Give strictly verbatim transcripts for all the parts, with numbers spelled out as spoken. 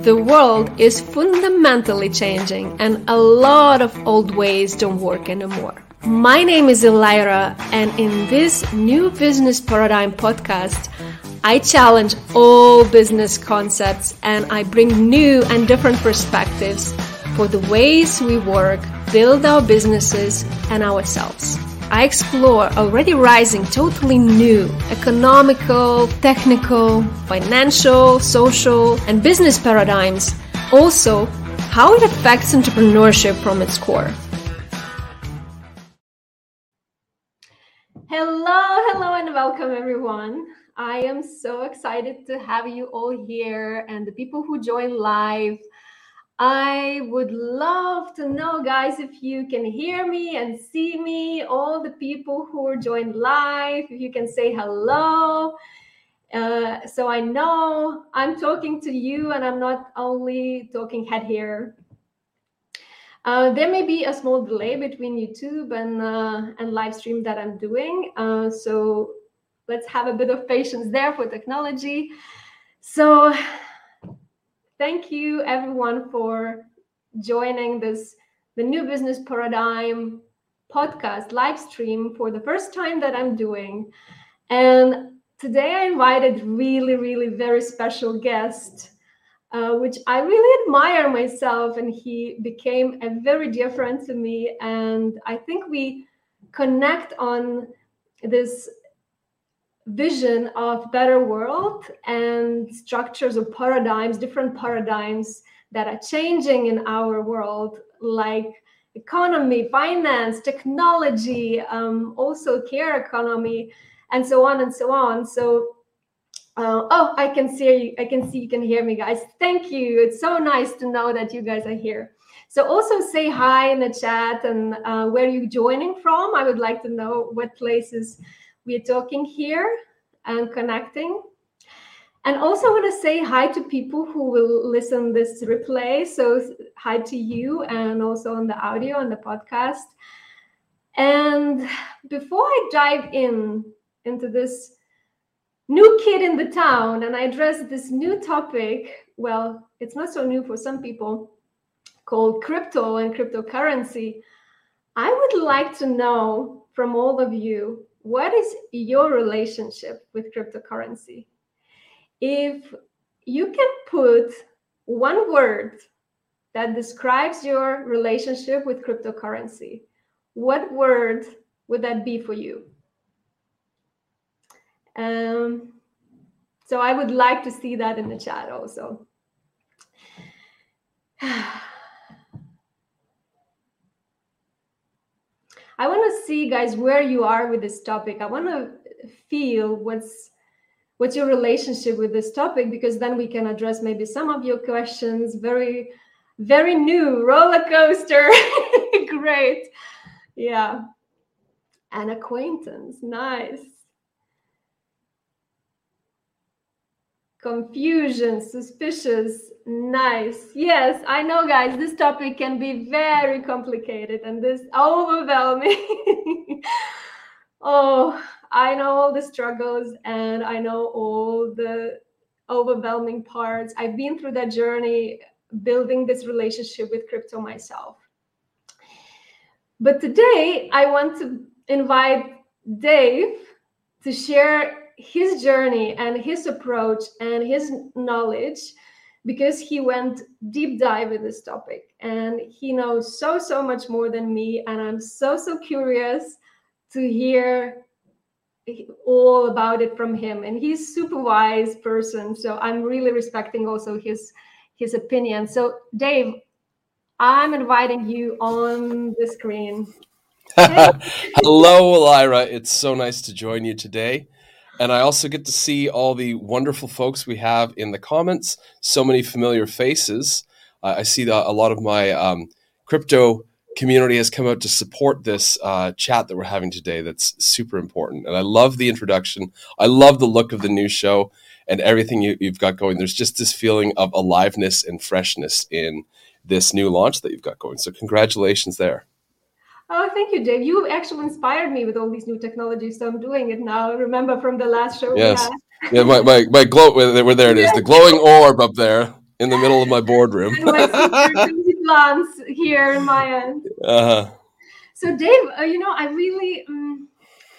The world is fundamentally changing and a lot of old ways don't work anymore. My name is Elira, and in this new business paradigm podcast, I challenge all business concepts and I bring new and different perspectives for the ways we work, build our businesses and ourselves. I explore already rising totally new economical, technical, financial, social, and business paradigms. Also, how it affects entrepreneurship from its core. Hello, hello, and welcome everyone. I am so excited to have you all here and the people who join live. I would love to know, guys, if you can hear me and see me, all the people who are joined live, if you can say hello. Uh, so I know I'm talking to you and I'm not only talking head here. Uh, there may be a small delay between YouTube and, uh, and live stream that I'm doing. Uh, so let's have a bit of patience there for technology. So thank you everyone for joining this, the New Business Paradigm podcast live stream for the first time that I'm doing. And today I invited really, really very special guest, uh, which I really admire myself, and he became a very dear friend to me. And I think we connect on this vision of better world and structures of paradigms, different paradigms that are changing in our world, like economy, finance, technology, um, also care economy, and so on and so on. So, uh, oh, I can see you. I can see you can hear me, guys. Thank you. It's so nice to know that you guys are here. So also say hi in the chat and uh, where you're joining from. I would like to know what places we're talking here and connecting. And also want to say hi to people who will listen this replay. So hi to you, and also on the audio on the podcast. And before I dive in into this new kid in the town and I address this new topic, well, it's not so new for some people, called crypto and cryptocurrency, I would like to know from all of you, what is your relationship with cryptocurrency? If you can put one word that describes your relationship with cryptocurrency, what word would that be for you? Um, so I would like to see that in the chat also. I want to see, guys, where you are with this topic. I want to feel what's what's your relationship with this topic, because then we can address maybe some of your questions. Very, very new roller coaster. Great. Yeah. An acquaintance. Nice. Confusion, suspicious, nice. Yes, I know, guys, this topic can be very complicated and this overwhelming. Oh, I know all the struggles and I know all the overwhelming parts. I've been through that journey building this relationship with crypto myself. But today I want to invite Dave to share his journey and his approach and his knowledge, because he went deep dive in this topic and he knows so, so much more than me. And I'm so, so curious to hear all about it from him. And he's a super wise person. So I'm really respecting also his, his opinion. So Dave, I'm inviting you on the screen. Hey. Hello, Elira. It's so nice to join you today. And I also get to see all the wonderful folks we have in the comments. So many familiar faces. Uh, I see that a lot of my um, crypto community has come out to support this uh, chat that we're having today. That's super important. And I love the introduction. I love the look of the new show and everything you, you've got going. There's just this feeling of aliveness and freshness in this new launch that you've got going. So congratulations there. Oh, thank you, Dave. You actually inspired me with all these new technologies, so I'm doing it now. Remember from the last show yes. we had? Yeah, my, my, my glow, well, there it is, the glowing orb up there. in the middle of my boardroom. And my super cozy plants here in my end. Uh-huh. So Dave, uh, you know, I really, um,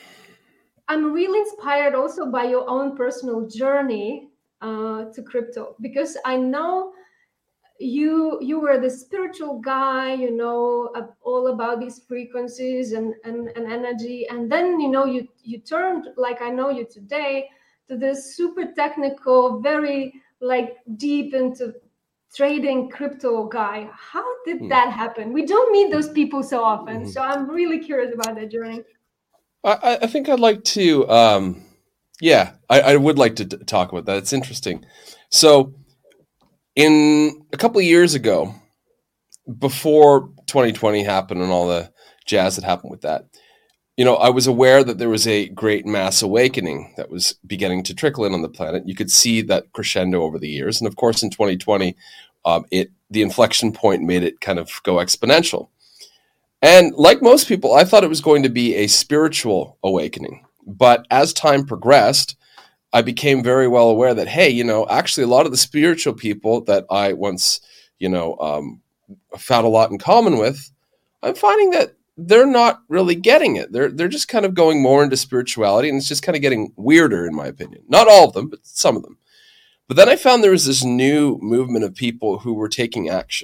I'm really inspired also by your own personal journey uh, to crypto, because I know you you were the spiritual guy, you know, uh, all about these frequencies and, and and energy, and then you know you you turned, like I know you today, to this super technical, very like deep into trading crypto guy. How did Hmm. that happen? We don't meet those people so often, so I'm really curious about that journey. I, I think I'd like to, um, yeah, I, I would like to t- talk about that. It's interesting. So, in a couple of years ago, before twenty twenty happened and all the jazz that happened with that, you know, I was aware that there was a great mass awakening that was beginning to trickle in on the planet. You could see that crescendo over the years. And of course, in twenty twenty, um, it the inflection point made it kind of go exponential. And like most people, I thought it was going to be a spiritual awakening. But as time progressed, I became very well aware that, hey, you know, actually a lot of the spiritual people that I once, you know, um, found a lot in common with, I'm finding that they're not really getting it. They're they're just kind of going more into spirituality, and it's just kind of getting weirder, in my opinion. Not all of them, but some of them. But then I found there was this new movement of people who were taking action.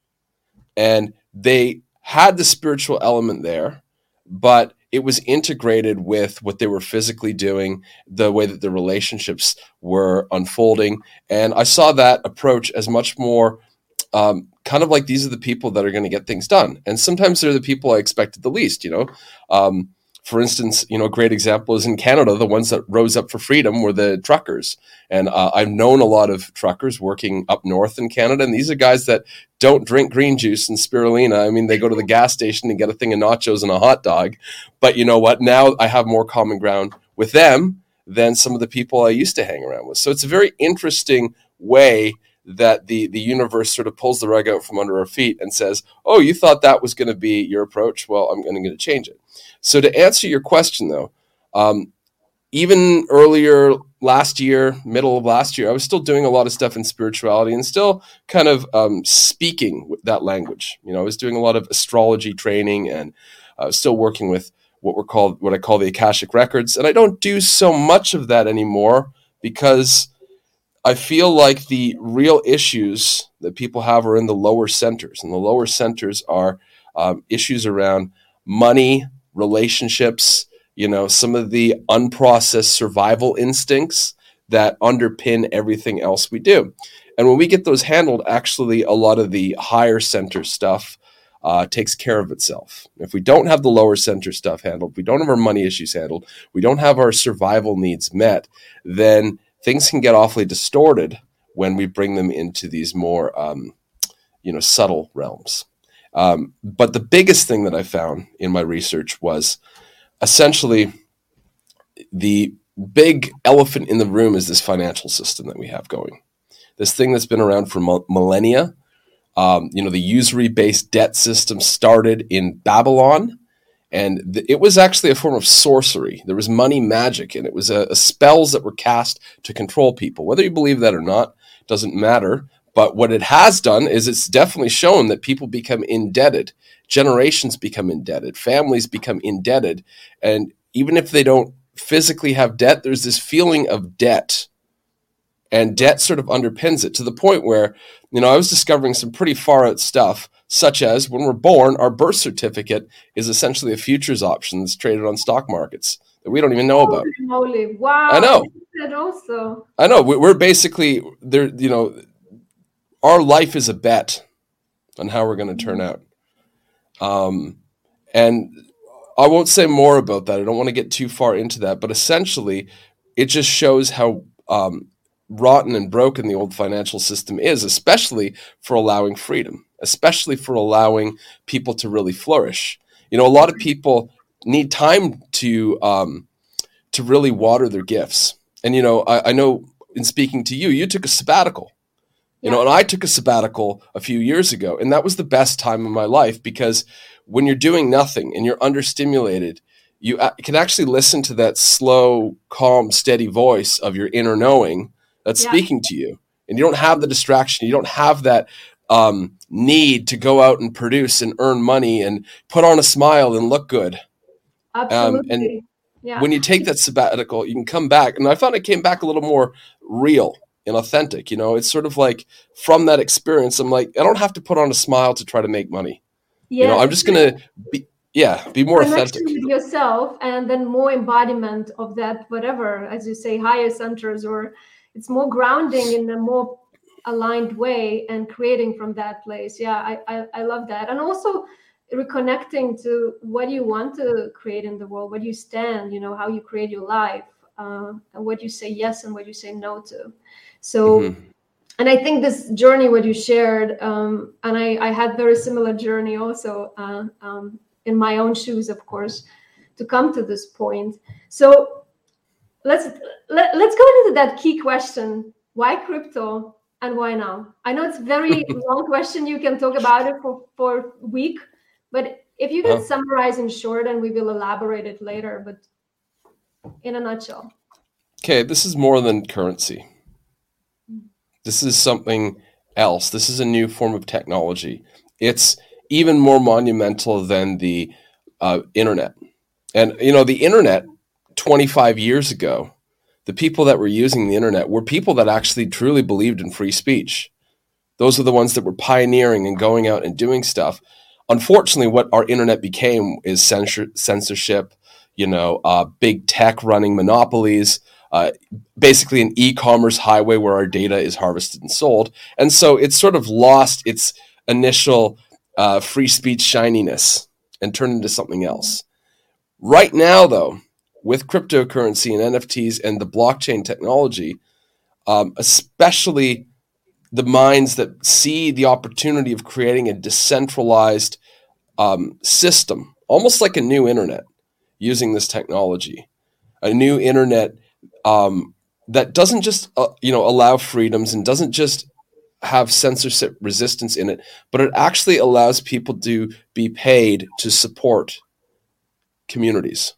And they had the spiritual element there, but it was integrated with what they were physically doing, the way that the relationships were unfolding. And I saw that approach as much more um, kind of like, these are the people that are going to get things done. And sometimes they're the people I expected the least, you know. Um, for instance, you know, a great example is in Canada, the ones that rose up for freedom were the truckers. And uh, I've known a lot of truckers working up north in Canada, and these are guys that don't drink green juice and spirulina. I mean, they go to the gas station and get a thing of nachos and a hot dog. But you know what? Now I have more common ground with them than some of the people I used to hang around with. So it's a very interesting way that the, the universe sort of pulls the rug out from under our feet and says, oh, you thought that was going to be your approach? Well, I'm going to change it. So to answer your question, though, um, even earlier last year, middle of last year, I was still doing a lot of stuff in spirituality and still kind of um, speaking that language. You know, I was doing a lot of astrology training, and I was still working with what we're called, what I call the Akashic Records. And I don't do so much of that anymore because I feel like the real issues that people have are in the lower centers, and the lower centers are um, issues around money, relationships, you know, some of the unprocessed survival instincts that underpin everything else we do. And when we get those handled, actually a lot of the higher center stuff uh, takes care of itself. If we don't have the lower center stuff handled, we don't have our money issues handled, we don't have our survival needs met, then things can get awfully distorted when we bring them into these more, um, you know, subtle realms. Um, but the biggest thing that I found in my research was essentially the big elephant in the room is this financial system that we have going. This thing that's been around for millennia. Um, you know, the usury-based debt system started in Babylon, and th- it was actually a form of sorcery. There was money magic, and it was a, a spells that were cast to control people. Whether you believe that or not doesn't matter. But what it has done is it's definitely shown that people become indebted. Generations become indebted. Families become indebted. And even if they don't physically have debt, there's this feeling of debt. And debt sort of underpins it to the point where, you know, I was discovering some pretty far out stuff, such as when we're born, our birth certificate is essentially a futures option that's traded on stock markets that we don't even know about. Holy, wow. I know. That also. I know. We're basically there, you know, our life is a bet on how we're going to turn out. Um, and I won't say more about that. I don't want to get too far into that, but essentially it just shows how um, rotten and broken the old financial system is, especially for allowing freedom, especially for allowing people to really flourish. You know, a lot of people need time to um, to really water their gifts. And, you know, I, I know in speaking to you, you took a sabbatical. You know, and I took a sabbatical a few years ago, and that was the best time of my life because when you're doing nothing and you're understimulated, you can actually listen to that slow, calm, steady voice of your inner knowing that's yeah. speaking to you. and you don't have the distraction. You don't have that um, need to go out and produce and earn money and put on a smile and look good. Absolutely. Um, and yeah. when you take that sabbatical, you can come back. And I found it came back a little more real and authentic. You know, it's sort of like from that experience, I'm like, I don't have to put on a smile to try to make money. Yeah. You know, I'm just going to be, yeah, be more connection authentic with yourself, and then more embodiment of that, whatever, as you say, higher centers, or it's more grounding in a more aligned way and creating from that place. Yeah, I, I, I love that. And also reconnecting to what you want to create in the world, what you stand, you know, how you create your life, uh, and what you say yes and what you say no to. So, mm-hmm. and I think this journey, what you shared, um, and I, I had very similar journey also, uh, um, in my own shoes, of course, to come to this point. So let's let, let's go into that key question: why crypto and why now? I know it's a very long question. You can talk about it for for a week, but if you can uh-huh. summarize in short, and we will elaborate it later, but in a nutshell. Okay, this is more than currency. This is something else. This is a new form of technology. It's even more monumental than the uh, internet. And, you know, the internet twenty-five years ago, the people that were using the internet were people that actually truly believed in free speech. Those are the ones that were pioneering and going out and doing stuff. Unfortunately, what our internet became is censor- censorship, you know, uh, big tech running monopolies, uh, basically an e-commerce highway where our data is harvested and sold. And so it's sort of lost its initial uh, free speech shininess and turned into something else. Right now, though, with cryptocurrency and N F Ts and the blockchain technology, um, especially the minds that see the opportunity of creating a decentralized um, system, almost like a new internet, using this technology, a new internet um, that doesn't just uh, you know allow freedoms and doesn't just have censorship resistance in it, but it actually allows people to be paid to support communities.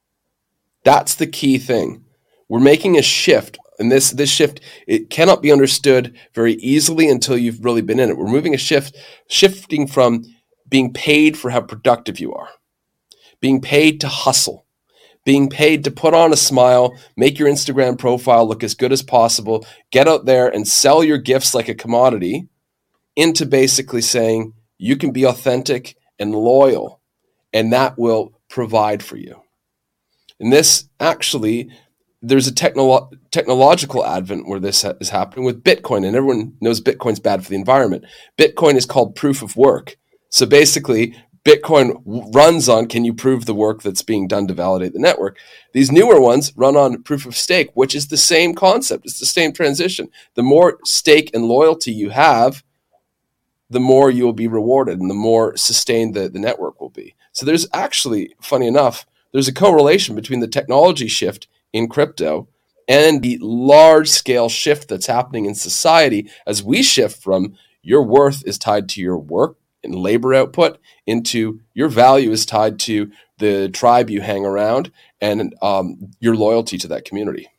That's the key thing. We're making a shift, and this this shift, it cannot be understood very easily until you've really been in it. We're moving a shift, shifting from being paid for how productive you are, being paid to hustle, being paid to put on a smile, make your Instagram profile look as good as possible, get out there and sell your gifts like a commodity, into basically saying you can be authentic and loyal, and that will provide for you. And this actually, there's a technolo- technological advent where this ha- is happening with Bitcoin, and everyone knows Bitcoin's bad for the environment. Bitcoin is called proof of work. So basically, Bitcoin runs on, can you prove the work that's being done to validate the network? These newer ones run on proof of stake, which is the same concept. It's the same transition. The more stake and loyalty you have, the more you will be rewarded and the more sustained the, the network will be. So there's actually, funny enough, there's a correlation between the technology shift in crypto and the large-scale shift that's happening in society as we shift from your worth is tied to your work and labor output into your value is tied to the tribe you hang around and um, your loyalty to that community.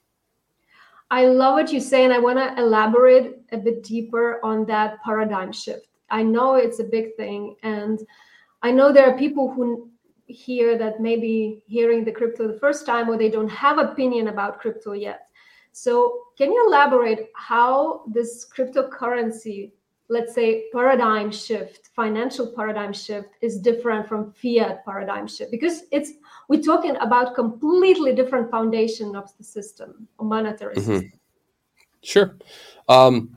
I love what you say, and I want to elaborate a bit deeper on that paradigm shift. I know it's a big thing, and I know there are people who hear that maybe hearing the crypto the first time, or they don't have opinion about crypto yet. So can you elaborate how this cryptocurrency, let's say paradigm shift, financial paradigm shift, is different from fiat paradigm shift? Because it's we're talking about completely different foundation of the system, a monetary mm-hmm. system. Sure. Um,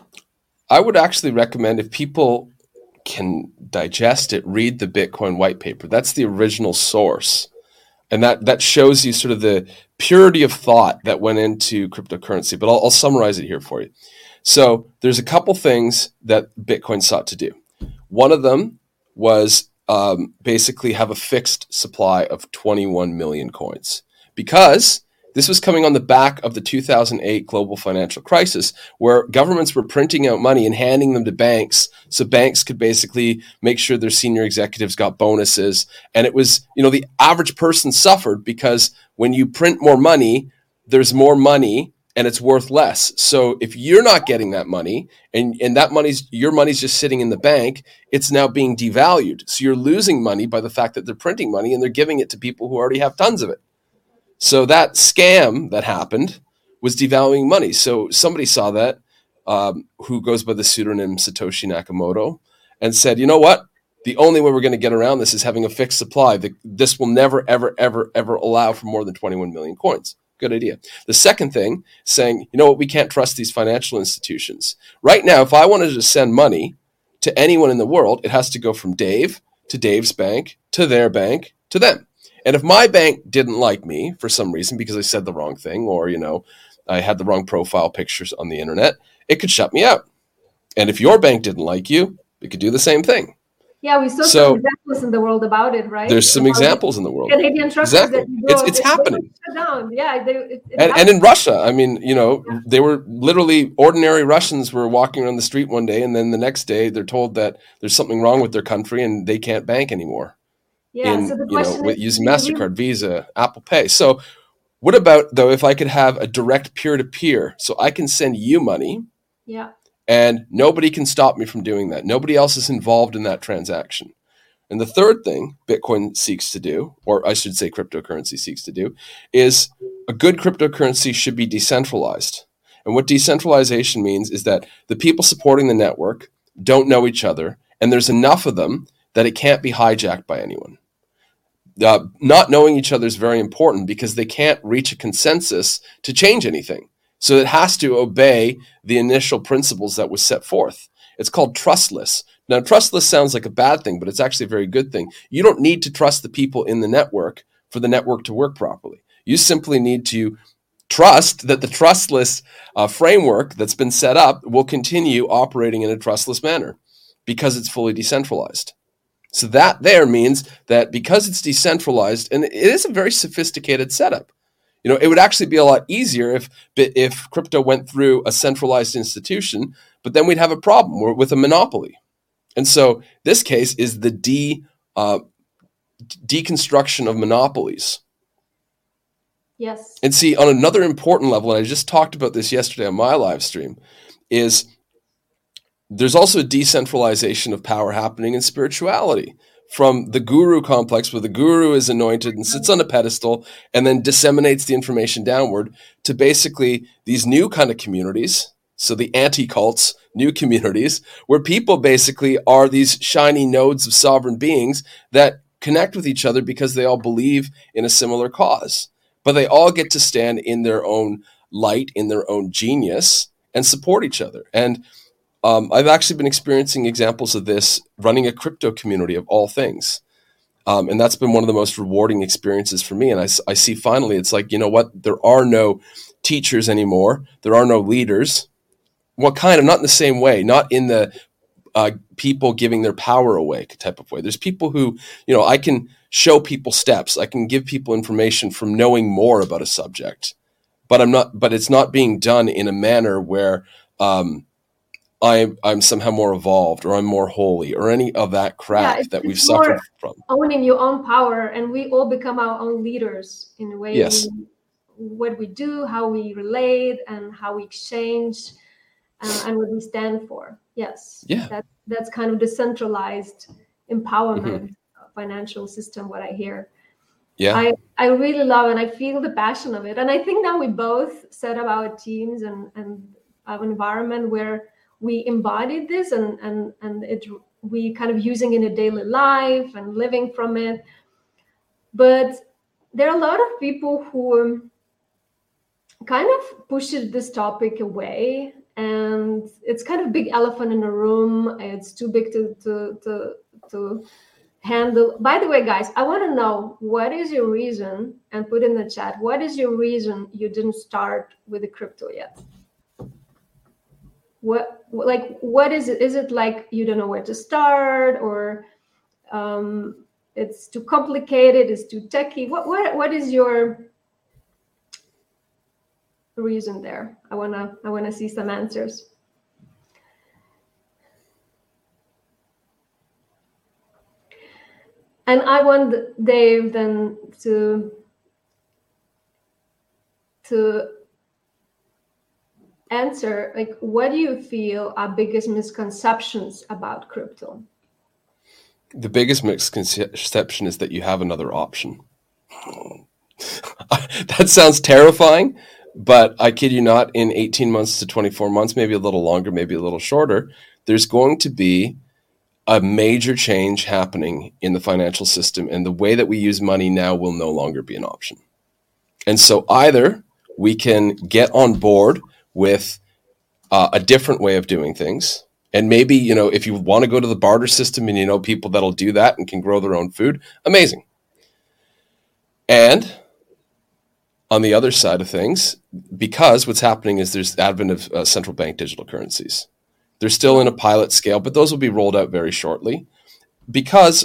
I would actually recommend, if people can digest it, read the Bitcoin white paper. That's the original source. And that, that shows you sort of the purity of thought that went into cryptocurrency. But I'll, I'll summarize it here for you. So there's a couple things that Bitcoin sought to do. One of them was um, basically have a fixed supply of twenty-one million coins, because this was coming on the back of the two thousand eight global financial crisis, where governments were printing out money and handing them to banks so banks could basically make sure their senior executives got bonuses. And it was, you know, the average person suffered because when you print more money, there's more money and it's worth less. So if you're not getting that money and, and that money's your money's just sitting in the bank, it's now being devalued. So you're losing money by the fact that they're printing money and they're giving it to people who already have tons of it. So that scam that happened was devaluing money. So somebody saw that, um, who goes by the pseudonym Satoshi Nakamoto, and said, you know what? The only way we're going to get around this is having a fixed supply. The, this will never, ever, ever, ever allow for more than twenty-one million coins. Good idea. The second thing, saying, you know what, we can't trust these financial institutions. Right now, if I wanted to send money to anyone in the world, it has to go from Dave to Dave's bank to their bank to them. And if my bank didn't like me for some reason because I said the wrong thing, or, you know, I had the wrong profile pictures on the internet, it could shut me out. And if your bank didn't like you, it could do the same thing. Yeah, we saw So, some examples in the world about it, right? There's some About examples in the world. Canadian truckers Exactly. that you It's go, it's they- they happening. shut down. Yeah, they, it, it And, and in Russia, I mean, you know, they were literally ordinary Russians were walking around the street one day, and then the next day they're told that there's something wrong with their country and they can't bank anymore. yeah. in, So the you know, question with is, using do we- MasterCard, Visa, Apple Pay. So what about, though, if I could have a direct peer-to-peer? So I can send you money, Yeah, and nobody can stop me from doing that. Nobody else is involved in that transaction. And the third thing Bitcoin seeks to do, or I should say cryptocurrency seeks to do, is a good cryptocurrency should be decentralized. And what decentralization means is that the people supporting the network don't know each other, and there's enough of them that it can't be hijacked by anyone. Uh, not knowing each other is very important because they can't reach a consensus to change anything. So it has to obey the initial principles that was set forth. It's called trustless. Now, trustless sounds like a bad thing, but it's actually a very good thing. You don't need to trust the people in the network for the network to work properly. You simply need to trust that the trustless uh, framework that's been set up will continue operating in a trustless manner because it's fully decentralized. So that there means that because it's decentralized, and it is a very sophisticated setup. You know, it would actually be a lot easier if if crypto went through a centralized institution, but then we'd have a problem with a monopoly. And so this case is the de uh, deconstruction of monopolies. yes, And see, on another important level, and I just talked about this yesterday on my live stream, is there's also a decentralization of power happening in spirituality, from the guru complex, where the guru is anointed and sits on a pedestal and then disseminates the information downward, to basically these new kind of communities. So the anti-cults, new communities, where people basically are these shiny nodes of sovereign beings that connect with each other because they all believe in a similar cause. But they all get to stand in their own light, in their own genius, and support each other. And um, I've actually been experiencing examples of this running a crypto community of all things. Um, and that's been one of the most rewarding experiences for me. And I, I see finally, it's like, you know what? There are no teachers anymore. There are no leaders. What kind of, not in the same way, not in the uh, people giving their power away type of way. There's people who, you know, I can show people steps. I can give people information from knowing more about a subject, but I'm not, but it's not being done in a manner where um, I'm, I'm somehow more evolved or I'm more holy or any of that crap it's- that we've it's more suffered from. owning your own power, and we all become our own leaders in the way Yes. we, what we do, how we relate, and how we exchange, uh, and what we stand for. Yes, Yeah. that that's kind of decentralized empowerment financial system. What I hear. Yeah. I, I really love and I feel the passion of it. And I think now we both set up our teams and, and our environment where we embodied this and, and, and it we kind of using in a daily life and living from it. But there are a lot of people who kind of push this topic away, and it's kind of a big elephant in the room. It's too big to to to, to handle. By the way, guys, I want to know, what is your reason, and put in the chat, what is your reason you didn't start with the crypto yet? What, like, what is it? Is it like you don't know where to start, or um, it's too complicated, it's too techy? What, what, what is your reason there? I wanna, I wanna see some answers. And I want Dave then to to answer, like, what do you feel are biggest misconceptions about crypto? The biggest misconception is that you have another option. That sounds terrifying, but I kid you not, in eighteen months to twenty-four months, maybe a little longer, maybe a little shorter, there's going to be a major change happening in the financial system, and the way that we use money now will no longer be an option. And so either we can get on board with uh, a different way of doing things. And maybe, you know, if you want to go to the barter system and you know people that'll do that and can grow their own food, amazing. And on the other side of things, because what's happening is there's the advent of uh, central bank digital currencies. They're still in a pilot scale, but those will be rolled out very shortly. Because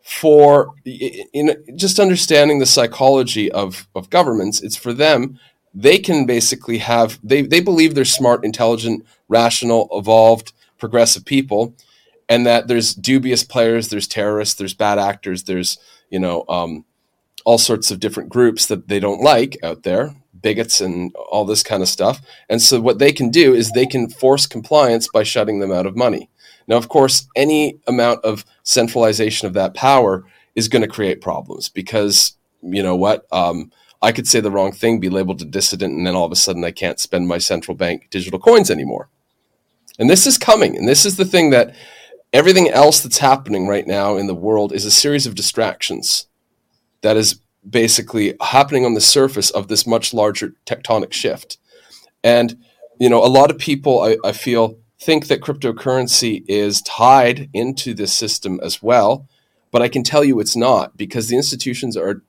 for in just understanding the psychology of, of governments, it's for them, they can basically have, they, they believe they're smart, intelligent, rational, evolved, progressive people, and that there's dubious players, there's terrorists, there's bad actors, there's, you know, um, all sorts of different groups that they don't like out there, bigots and all this kind of stuff. And so what they can do is they can force compliance by shutting them out of money. Now, of course, any amount of centralization of that power is going to create problems because, you know what, um, I could say the wrong thing, be labeled a dissident, and then all of a sudden I can't spend my central bank digital coins anymore. And this is coming. And this is the thing that everything else that's happening right now in the world is a series of distractions that is basically happening on the surface of this much larger tectonic shift. And, you know, a lot of people, I, I feel, think that cryptocurrency is tied into this system as well. But I can tell you it's not, because the institutions are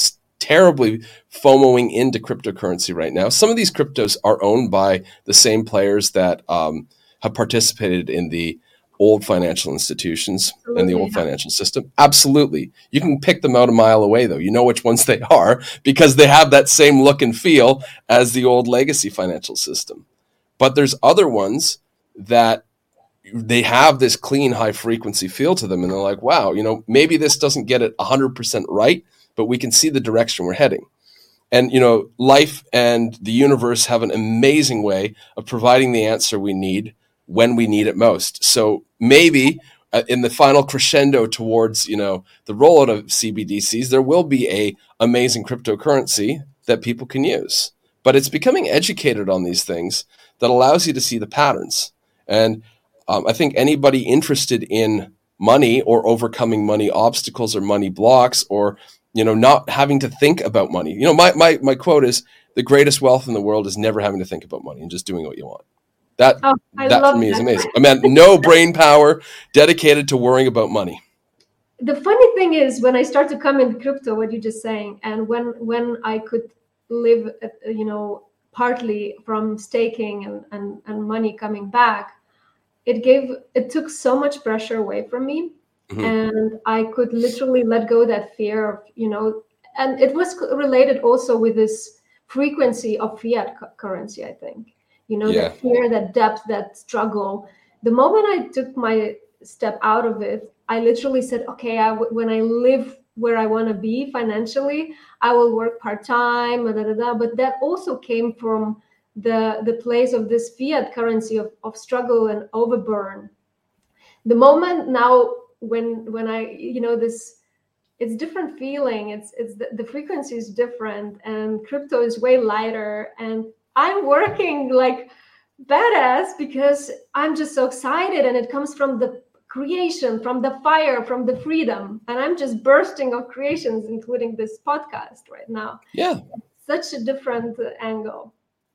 terribly FOMOing into cryptocurrency right now. Some of these cryptos are owned by the same players that um, have participated in the old financial institutions Absolutely. And the old financial system. Absolutely. You can pick them out a mile away, though. You know which ones they are because they have that same look and feel as the old legacy financial system. But there's other ones that they have this clean, high frequency feel to them. And they're like, wow, you know, maybe this doesn't get it one hundred percent right, but we can see the direction we're heading. And, you know, life and the universe have an amazing way of providing the answer we need when we need it most. So maybe uh, in the final crescendo towards, you know, the rollout of C B D Cs, there will be a amazing cryptocurrency that people can use. But it's becoming educated on these things that allows you to see the patterns. And um, I think anybody interested in money or overcoming money obstacles or money blocks or, you know, not having to think about money. You know, my, my, my quote is the greatest wealth in the world is never having to think about money and just doing what you want. That oh, that for me that. is amazing. I mean, no brain power, dedicated to worrying about money. The funny thing is, when I start to come into crypto, what you're just saying, and when when I could live, you know, partly from staking and, and, and money coming back, it gave it took so much pressure away from me, mm-hmm. and I could literally let go that fear of, you know, and it was related also with this frequency of fiat currency, I think. You know, yeah. that fear, that depth, that struggle. The moment I took my step out of it, I literally said, okay, I w- when I live where I want to be financially, I will work part-time, da, da, da. But that also came from the, the place of this fiat currency of, of struggle and overburn. The moment now when when I, you know, this, it's different feeling. It's, it's the, the frequency is different and crypto is way lighter, and I'm working like badass because I'm just so excited, and it comes from the creation, from the fire, from the freedom. And I'm just bursting of creations, including this podcast right now. Yeah. Such a different uh, angle.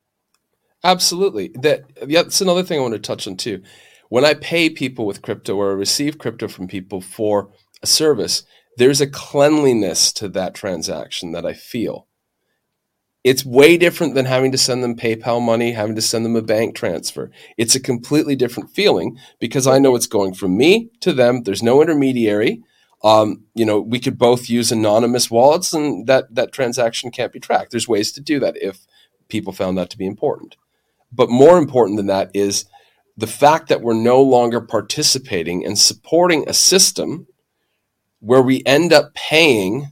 Absolutely. That yeah, that's another thing I want to touch on too. When I pay people with crypto or receive crypto from people for a service, there's a cleanliness to that transaction that I feel. It's way different than having to send them PayPal money, having to send them a bank transfer. It's a completely different feeling because I know it's going from me to them. There's no intermediary. Um, you know, we could both use anonymous wallets, and that, that transaction can't be tracked. There's ways to do that if people found that to be important. But more important than that is the fact that we're no longer participating and supporting a system where we end up paying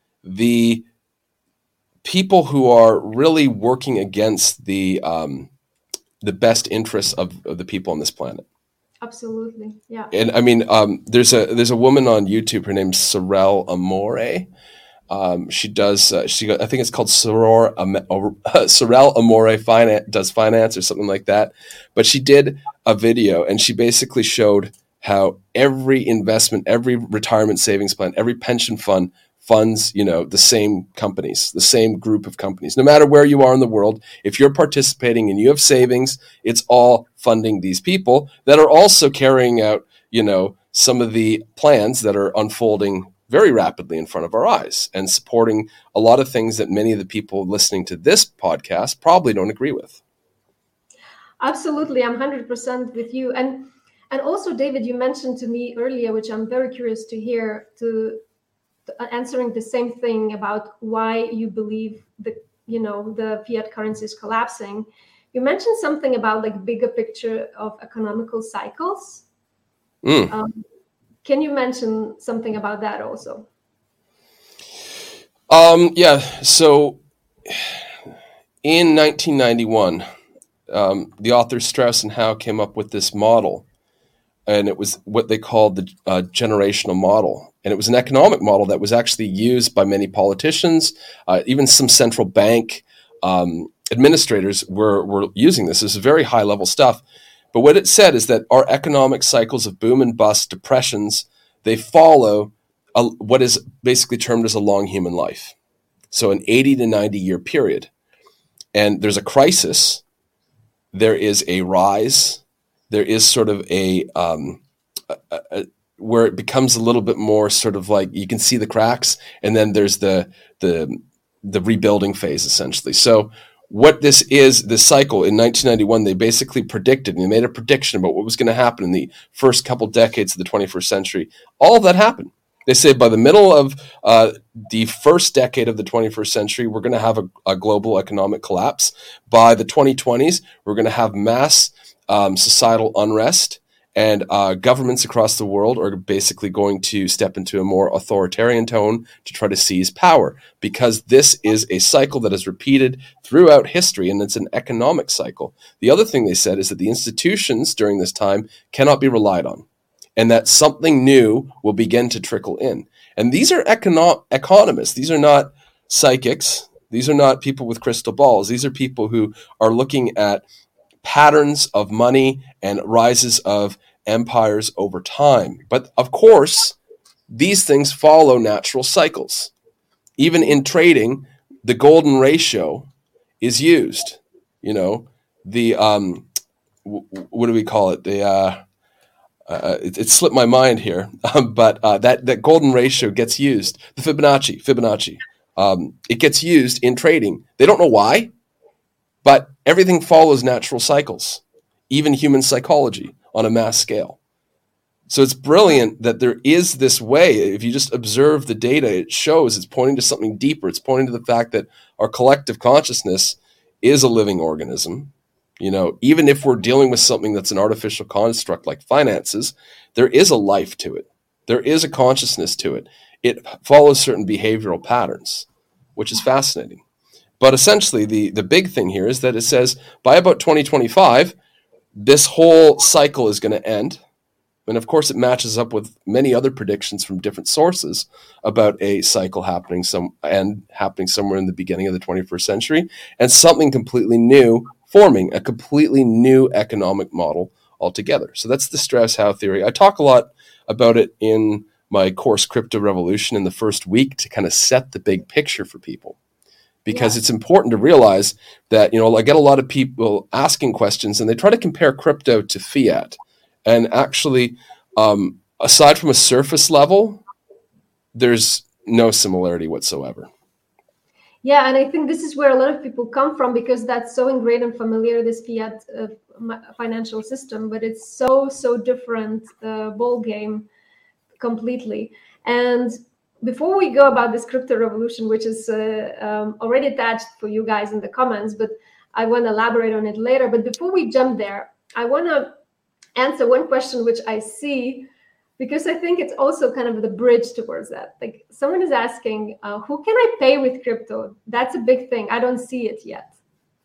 the people who are really working against the um, the best interests of, of the people on this planet. Absolutely, yeah. And I mean, um, there's a there's a woman on YouTube. Her name's Sorelle Amore. Um, she does. Uh, she I think it's called Soror uh, Sorelle Amore finance does finance or something like that. But she did a video, and she basically showed how every investment, every retirement savings plan, every pension fund funds, you know, the same companies, the same group of companies. No matter where you are in the world, if you're participating and you have savings, it's all funding these people that are also carrying out, you know, some of the plans that are unfolding very rapidly in front of our eyes and supporting a lot of things that many of the people listening to this podcast probably don't agree with. Absolutely. I'm one hundred percent with you. And and also, David, you mentioned to me earlier, which I'm very curious to hear, to, to answering the same thing about why you believe the, you know, the fiat currency is collapsing. You mentioned something about like bigger picture of economical cycles. Mm. Um, can you mention something about that also? Um, yeah. So in nineteen ninety-one, um, the authors Strauss and Howe came up with this model. And it was what they called the uh, generational model. And it was an economic model that was actually used by many politicians, uh, even some central bank um, administrators were, were using this. This is very high level stuff. But what it said is that our economic cycles of boom and bust, depressions, they follow a, what is basically termed as a long human life. So an eighty to ninety year period. And there's a crisis. There is a rise. There is sort of a, um, a, a where it becomes a little bit more sort of like you can see the cracks, and then there's the the the rebuilding phase essentially. So what this is, this cycle in nineteen ninety-one, they basically predicted and they made a prediction about what was going to happen in the first couple decades of the twenty-first century. All of that happened. They say by the middle of uh, the first decade of the twenty-first century, we're going to have a, a global economic collapse. By the twenty twenties, we're going to have mass Um, societal unrest, and uh, governments across the world are basically going to step into a more authoritarian tone to try to seize power, because this is a cycle that is repeated throughout history, and it's an economic cycle. The other thing they said is that the institutions during this time cannot be relied on, and that something new will begin to trickle in. And these are econo- economists. These are not psychics. These are not people with crystal balls. These are people who are looking at patterns of money and rises of empires over time. But of course, these things follow natural cycles. Even in trading, the golden ratio is used. You know, the, um, w- what do we call it? The, uh, uh, it, it slipped my mind here, um, but uh, that, that golden ratio gets used. The Fibonacci, Fibonacci, um, it gets used in trading. They don't know why. But everything follows natural cycles, even human psychology on a mass scale. So it's brilliant that there is this way. If you just observe the data, it shows it's pointing to something deeper. It's pointing to the fact that our collective consciousness is a living organism. You know, even if we're dealing with something that's an artificial construct like finances, there is a life to it. There is a consciousness to it. It follows certain behavioral patterns, which is fascinating. But essentially, the, the big thing here is that it says by about twenty twenty-five, this whole cycle is going to end. And of course, it matches up with many other predictions from different sources about a cycle happening some and happening somewhere in the beginning of the twenty-first century, and something completely new forming, a completely new economic model altogether. So that's the Strauss-Howe theory. I talk a lot about it in my course, Crypto Revolution, in the first week to kind of set the big picture for people. Because yeah. It's important to realize that, you know, I get a lot of people asking questions and they try to compare crypto to fiat. And actually, um, aside from a surface level, there's no similarity whatsoever. Yeah, and I think this is where a lot of people come from, because that's so ingrained and familiar, this fiat uh, financial system, but it's so, so different uh, ball game completely. And before we go about this crypto revolution, which is uh, um, already attached for you guys in the comments, but I want to elaborate on it later. But before we jump there, I want to answer one question which I see, because I think it's also kind of the bridge towards that. Like someone is asking, uh, who can I pay with crypto? That's a big thing. I don't see it yet.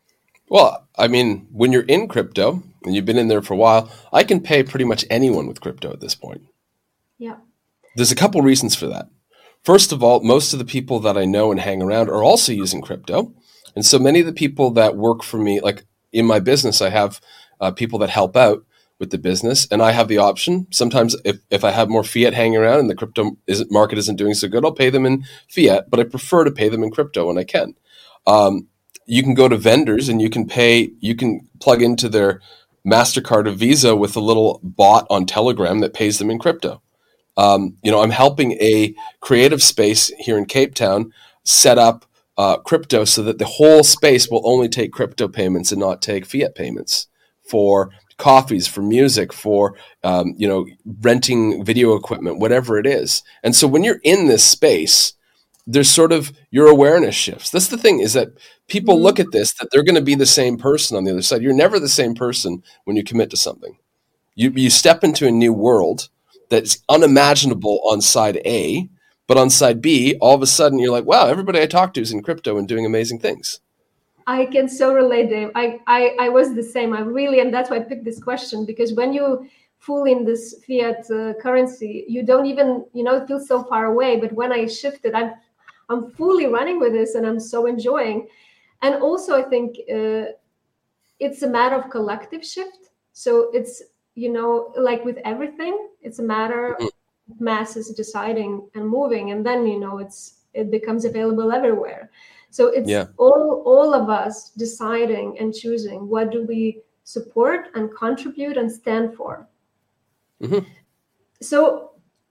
Well, I mean, when you're in crypto and you've been in there for a while, I can pay pretty much anyone with crypto at this point. Yeah. There's a couple reasons for that. First of all, most of the people that I know and hang around are also using crypto. And so many of the people that work for me, like in my business, I have uh, people that help out with the business, and I have the option. Sometimes if, if I have more fiat hanging around and the crypto isn't, market isn't doing so good, I'll pay them in fiat, but I prefer to pay them in crypto when I can. Um, you can go to vendors and you can pay, you can plug into their MasterCard or Visa with a little bot on Telegram that pays them in crypto. Um, you know, I'm helping a creative space here in Cape Town set up uh, crypto so that the whole space will only take crypto payments and not take fiat payments for coffees, for music, for, um, you know, renting video equipment, whatever it is. And so when you're in this space, there's sort of your awareness shifts. That's the thing, is that people look at this, that they're going to be the same person on the other side. You're never the same person when you commit to something. You, you step into a new world that's unimaginable on side A, but on side B, all of a sudden you're like, wow, everybody I talk to is in crypto and doing amazing things. I can so relate, Dave. I, I, I was the same. I really, and that's why I picked this question, because when you fully in this fiat uh, currency, you don't even, you know, feel so far away. But when I shifted, I'm, I'm fully running with this and I'm so enjoying. And also I think uh, it's a matter of collective shift. So it's, you know, like with everything, it's a matter of masses deciding and moving, and then, you know, it's, it becomes available everywhere. So it's yeah. all, all of us deciding and choosing what do we support and contribute and stand for. Mm-hmm. So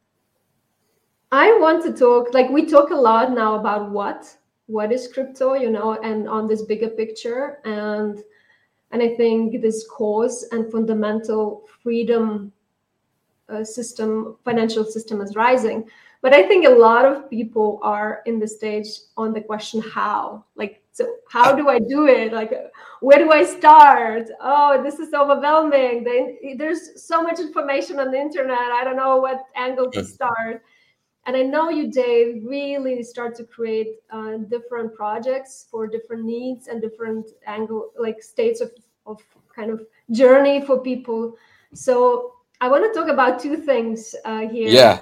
I want to talk, like we talk a lot now about what, what is crypto, you know, and on this bigger picture. And, and I think this cause and fundamental freedom uh, system, financial system is rising. But I think a lot of people are in the stage on the question, how? Like, so how do I do it? Like, where do I start? Oh, this is overwhelming. They, there's so much information on the internet. I don't know what angle to start. And I know you, Dave, really start to create uh, different projects for different needs and different angle, like states of, of kind of journey for people. So I want to talk about two things uh, here. Yeah.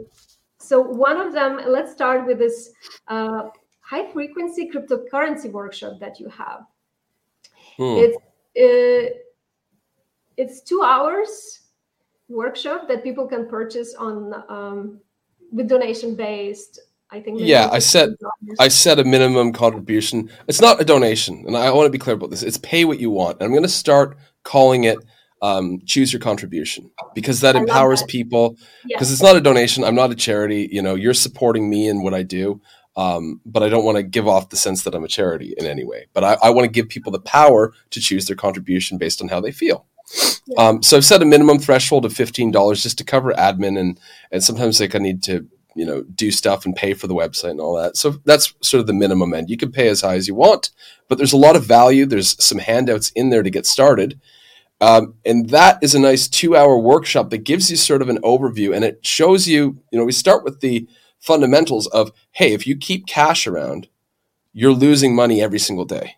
So one of them, let's start with this uh, high frequency cryptocurrency workshop that you have. Hmm. It's uh, it's two hours workshop that people can purchase on um, with donation based. I think. Yeah, I set I set a minimum contribution. It's not a donation, and I want to be clear about this. It's pay what you want. And I'm going to start calling it um, choose your contribution, because that I empowers that. people. Because yeah. It's not a donation. I'm not a charity. You know, you're supporting me in what I do, um, but I don't want to give off the sense that I'm a charity in any way. But I, I want to give people the power to choose their contribution based on how they feel. Yeah. Um, so I've set a minimum threshold of fifteen dollars just to cover admin, and and sometimes like I need to, you know, do stuff and pay for the website and all that. So that's sort of the minimum end. You can pay as high as you want, but there's a lot of value. There's some handouts in there to get started. Um, and that is a nice two hour workshop that gives you sort of an overview, and it shows you, you know, we start with the fundamentals of, hey, if you keep cash around, you're losing money every single day.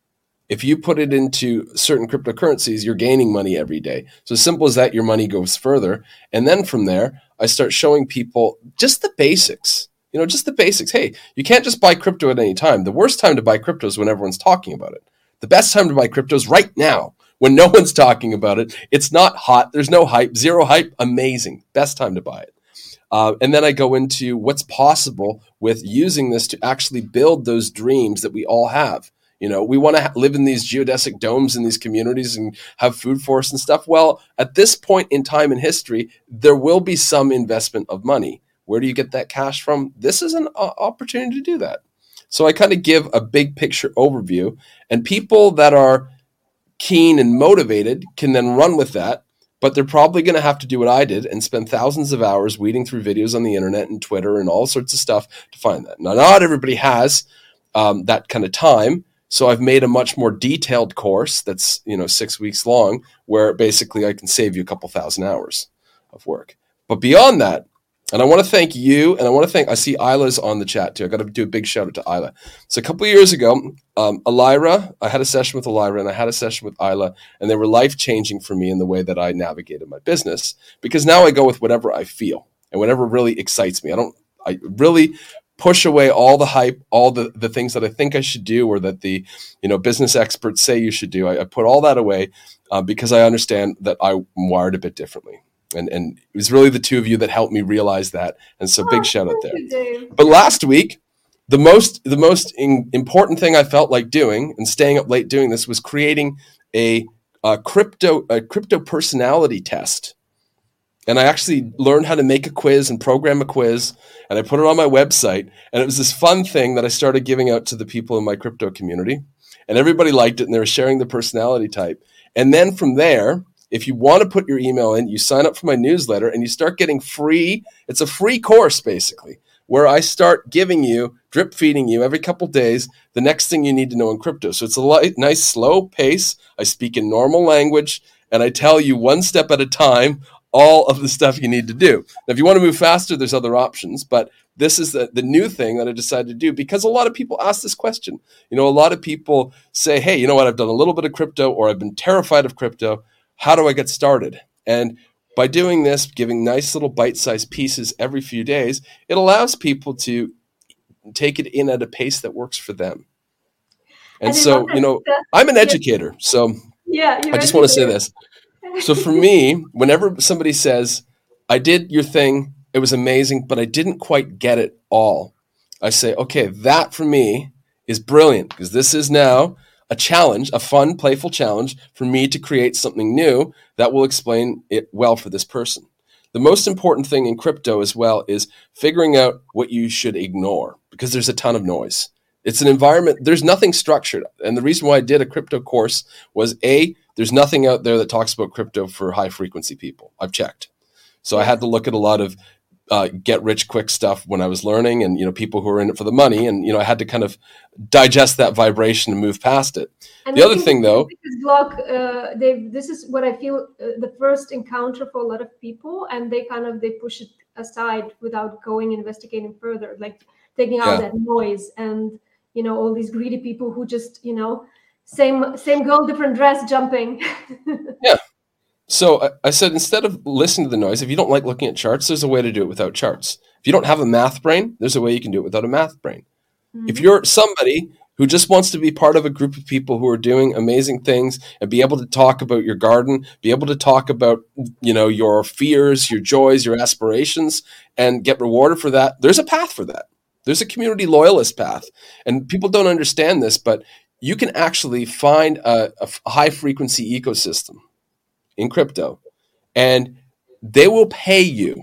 If you put it into certain cryptocurrencies, you're gaining money every day. So as simple as that, your money goes further. And then from there, I start showing people just the basics, you know, just the basics. Hey, you can't just buy crypto at any time. The worst time to buy crypto is when everyone's talking about it. The best time to buy crypto is right now, when no one's talking about it. It's not hot. There's no hype, zero hype. Amazing. Best time to buy it. Uh, and then I go into what's possible with using this to actually build those dreams that we all have. You know, we want to ha- live in these geodesic domes in these communities and have food forests and stuff. Well, at this point in time in history, there will be some investment of money. Where do you get that cash from? This is an uh, opportunity to do that. So I kind of give a big picture overview, and people that are keen and motivated can then run with that. But they're probably going to have to do what I did and spend thousands of hours weeding through videos on the internet and Twitter and all sorts of stuff to find that. Now, not everybody has um, that kind of time. So I've made a much more detailed course that's, you know, six weeks long, where basically I can save you a couple thousand hours of work. But beyond that, And I want to thank you, and I want to thank, I see Isla's on the chat too. I got to do a big shout out to Isla. So a couple of years ago, um, Elira, I had a session with Elira and I had a session with Isla, and they were life-changing for me in the way that I navigated my business, because now I go with whatever I feel and whatever really excites me. I don't, I really push away all the hype, all the, the things that I think I should do or that the, you know, business experts say you should do. I, I put all that away uh, because I understand that I'm wired a bit differently. And and it was really the two of you that helped me realize that. And so big Oh, shout out thank there. you, Dave. But last week, the most the most in, important thing I felt like doing and staying up late doing this was creating a, a crypto a crypto personality test. And I actually learned how to make a quiz and program a quiz, and I put it on my website. And it was this fun thing that I started giving out to the people in my crypto community. And everybody liked it, and they were sharing the personality type. And then from there, if you want to put your email in, you sign up for my newsletter and you start getting free. It's a free course, basically, where I start giving you, drip feeding you every couple of days, the next thing you need to know in crypto. So it's a light, nice, slow pace. I speak in normal language, and I tell you one step at a time all of the stuff you need to do. Now, if you want to move faster, there's other options, but this is the, the new thing that I decided to do because a lot of people ask this question. You know, a lot of people say, hey, you know what, I've done a little bit of crypto, or I've been terrified of crypto. How do I get started? And by doing this, giving nice little bite-sized pieces every few days, it allows people to take it in at a pace that works for them. And, and so, you know, I'm an educator, so yeah, I just want to say this. So for me, whenever somebody says, I did your thing, it was amazing, but I didn't quite get it all, I say, okay, that for me is brilliant, because this is now a challenge, a fun, playful challenge for me to create something new that will explain it well for this person. The most important thing in crypto as well is figuring out what you should ignore, because there's a ton of noise. It's an environment, there's nothing structured. And the reason why I did a crypto course was A, there's nothing out there that talks about crypto for high frequency people. I've checked. So I had to look at a lot of Uh, get rich quick stuff when I was learning, and you know, people who are in it for the money, and you know, I had to kind of digest that vibration and move past it. And the other thing, though, this blog, uh, they this is what I feel uh, the first encounter for a lot of people, and they kind of they push it aside without going investigating further, like taking out yeah. that noise, and you know, all these greedy people who just you know, same same girl, different dress, jumping. yeah. So I, I said, instead of listening to the noise, if you don't like looking at charts, there's a way to do it without charts. If you don't have a math brain, there's a way you can do it without a math brain. Mm-hmm. If you're somebody who just wants to be part of a group of people who are doing amazing things and be able to talk about your garden, be able to talk about, you know, your fears, your joys, your aspirations, and get rewarded for that, there's a path for that. There's a community loyalist path. And people don't understand this, but you can actually find a, a high frequency ecosystem in crypto, and they will pay you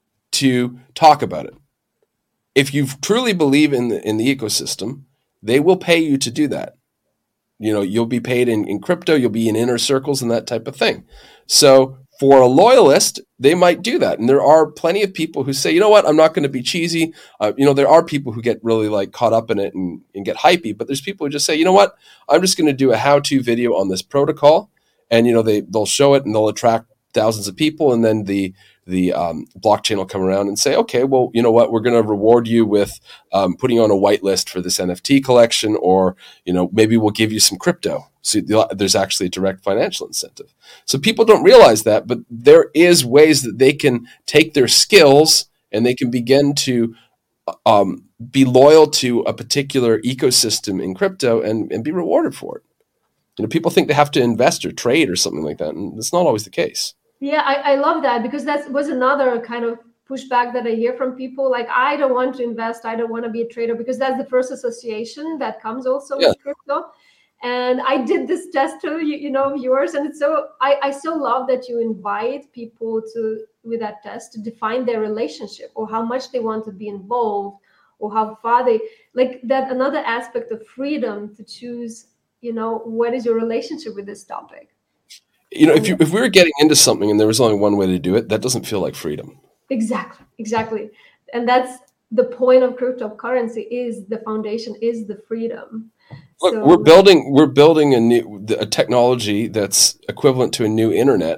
to talk about it. If you truly believe in the in the ecosystem, they will pay you to do that. You know, you'll be paid in, in crypto, you'll be in inner circles and that type of thing. So for a loyalist, they might do that. And there are plenty of people who say, you know what, I'm not going to be cheesy. Uh, you know, there are people who get really like caught up in it and, and get hypey, but there's people who just say, you know what, I'm just going to do a how-to video on this protocol. And, you know, they, they'll show it and they'll attract thousands of people. And then the the um, blockchain will come around and say, okay, well, you know what, we're going to reward you with um, putting you on a whitelist for this N F T collection, or, you know, maybe we'll give you some crypto. So there's actually a direct financial incentive. So people don't realize that, but there is ways that they can take their skills and they can begin to um, be loyal to a particular ecosystem in crypto and, and be rewarded for it. You know, people think they have to invest or trade or something like that, and it's not always the case. Yeah, I, I love that, because that was another kind of pushback that I hear from people. Like, I don't want to invest, I don't want to be a trader, because that's the first association that comes also yeah. with crypto. And I did this test to you, you know, viewers, and it's so I, I so love that you invite people to with that test to define their relationship, or how much they want to be involved, or how far they like that. Another aspect of freedom to choose, you know, what is your relationship with this topic. You know, if you if we were getting into something and there was only one way to do it, that doesn't feel like freedom. Exactly, exactly. And that's the point of cryptocurrency, is the foundation is the freedom. Look, so, we're building we're building a new a technology that's equivalent to a new internet,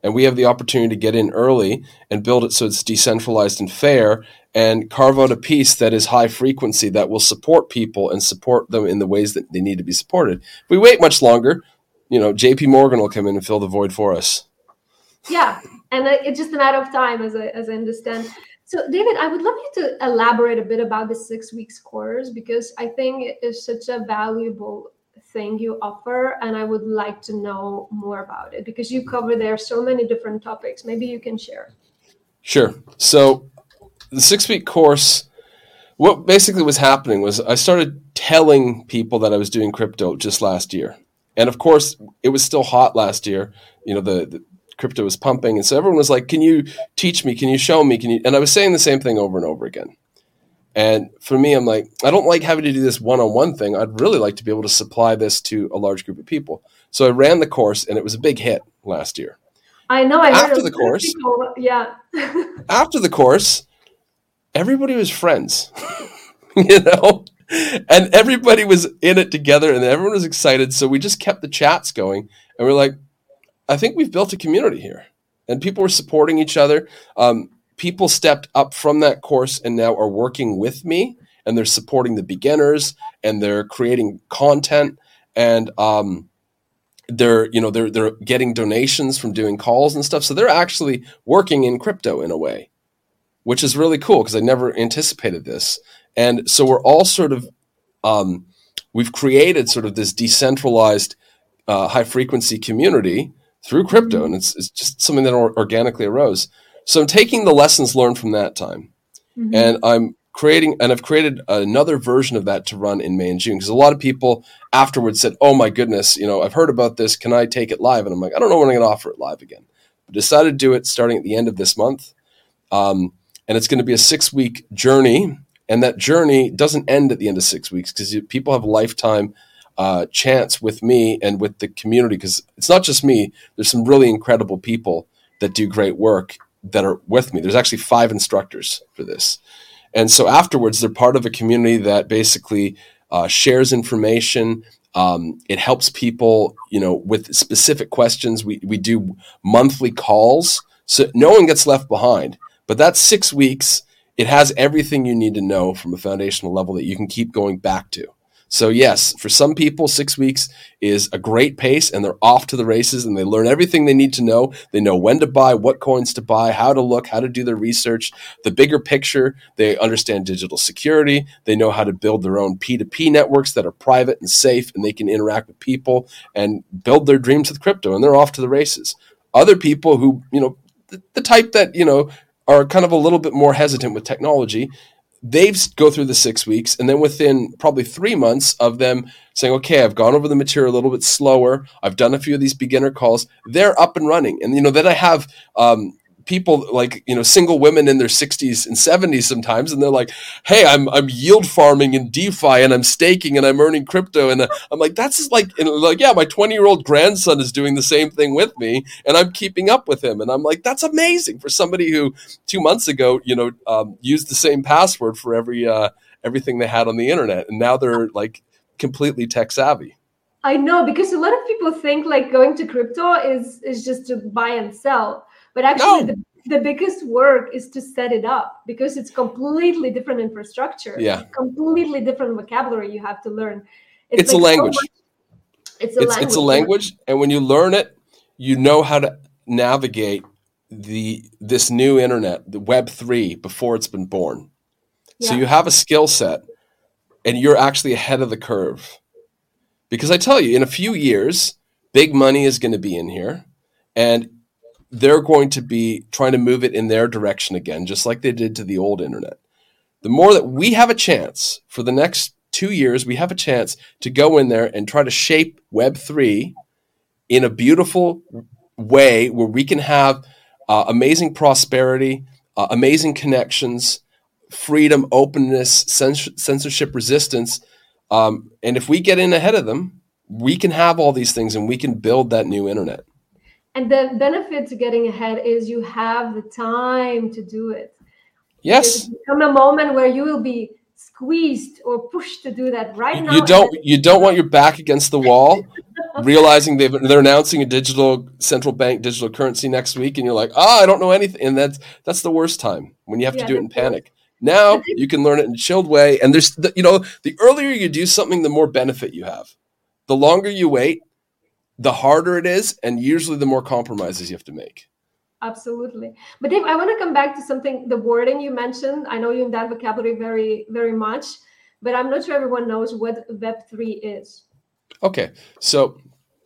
And we have the opportunity to get in early and build it so it's decentralized and fair, and carve out a piece that is high frequency that will support people and support them in the ways that they need to be supported. If we wait much longer, you know, J P Morgan will come in and fill the void for us. Yeah, and it's just a matter of time, as I, as I understand. So, David, I would love you to elaborate a bit about the six weeks course, because I think it is such a valuable thing you offer, and I would like to know more about it, because you cover there so many different topics. Maybe you can share. Sure. So the six-week course, what basically was happening was I started telling people that I was doing crypto just last year. And of course, it was still hot last year. You know, the, the crypto was pumping. And so everyone was like, can you teach me? Can you show me? Can you? And I was saying the same thing over and over again. And for me, I'm like, I don't like having to do this one-on-one thing. I'd really like to be able to supply this to a large group of people. So I ran the course, and it was a big hit last year. I know. I heard after the course, people, yeah. after the course, everybody was friends, you know, and everybody was in it together, and everyone was excited. So we just kept the chats going, and we're like, I think we've built a community here, and people were supporting each other. Um, people stepped up from that course and now are working with me, and they're supporting the beginners, and they're creating content, and um, they're, you know, they're, they're getting donations from doing calls and stuff. So they're actually working in crypto in a way, which is really cool because I never anticipated this. And so we're all sort of, um, we've created sort of this decentralized uh, high frequency community through crypto. And it's, it's just something that or- organically arose. So I'm taking the lessons learned from that time, mm-hmm. and I'm creating, and I've created another version of that to run in May and June. Because a lot of people afterwards said, oh my goodness, you know, I've heard about this. Can I take it live? And I'm like, I don't know when I'm going to offer it live again. I decided to do it starting at the end of this month. Um, and it's going to be a six week journey. And that journey doesn't end at the end of six weeks because people have a lifetime uh, chance with me and with the community. Because it's not just me. There's some really incredible people that do great work that are with me. There's actually five instructors for this. And so afterwards, they're part of a community that basically uh, shares information. Um, it helps people, you know, with specific questions. We we do monthly calls, so no one gets left behind. But that's six weeks. It has everything you need to know from a foundational level that you can keep going back to. So yes, for some people, six weeks is a great pace, and they're off to the races, and they learn everything they need to know. They know when to buy, what coins to buy, how to look, how to do their research, the bigger picture. They understand digital security. They know how to build their own P two P networks that are private and safe, and they can interact with people and build their dreams with crypto, and they're off to the races. Other people who, you know, the, the type that, you know, are kind of a little bit more hesitant with technology, they go through the six weeks, and then within probably three months of them saying, okay, I've gone over the material a little bit slower, I've done a few of these beginner calls, they're up and running. And, you know, then I have um, people like, you know, single women in their sixties and seventies sometimes, and they're like, hey, I'm I'm yield farming in DeFi, and I'm staking, and I'm earning crypto. And I'm like, that's like, and like, yeah, my twenty-year-old grandson is doing the same thing with me, and I'm keeping up with him. And I'm like, that's amazing for somebody who two months ago, you know, um, used the same password for every uh, everything they had on the internet, and now they're like completely tech savvy. I know, because a lot of people think like going to crypto is is just to buy and sell. But actually, no. the, the biggest work is to set it up, because it's completely different infrastructure. Yeah. Completely different vocabulary you have to learn. It's, it's like a language. So it's a it's, language. It's a language. And when you learn it, you know how to navigate the this new internet, the Web three, before it's been born. Yeah. So you have a skill set, and you're actually ahead of the curve. Because I tell you, in a few years, big money is going to be in here, and they're going to be trying to move it in their direction again, just like they did to the old internet. The more that we have a chance for the next two years, we have a chance to go in there and try to shape Web three in a beautiful way where we can have uh, amazing prosperity, uh, amazing connections, freedom, openness, cens- censorship resistance. Um, and if we get in ahead of them, we can have all these things, and we can build that new internet. And the benefit to getting ahead is you have the time to do it. Yes. There's come a moment where you will be squeezed or pushed to do that right you, now. You don't you don't want your back against the wall. realizing they've, they're announcing a digital central bank digital currency next week, and you're like, oh, I don't know anything. And that's, that's the worst time, when you have Yeah, to do it in that's true. panic. Now you can learn it in a chilled way. And there's, the, you know, the earlier you do something, the more benefit you have. The longer you wait, the harder it is. And usually the more compromises you have to make. Absolutely. But Dave, I want to come back to something, the wording you mentioned. I know you in that vocabulary very, very much, but I'm not sure everyone knows what Web three is. Okay. So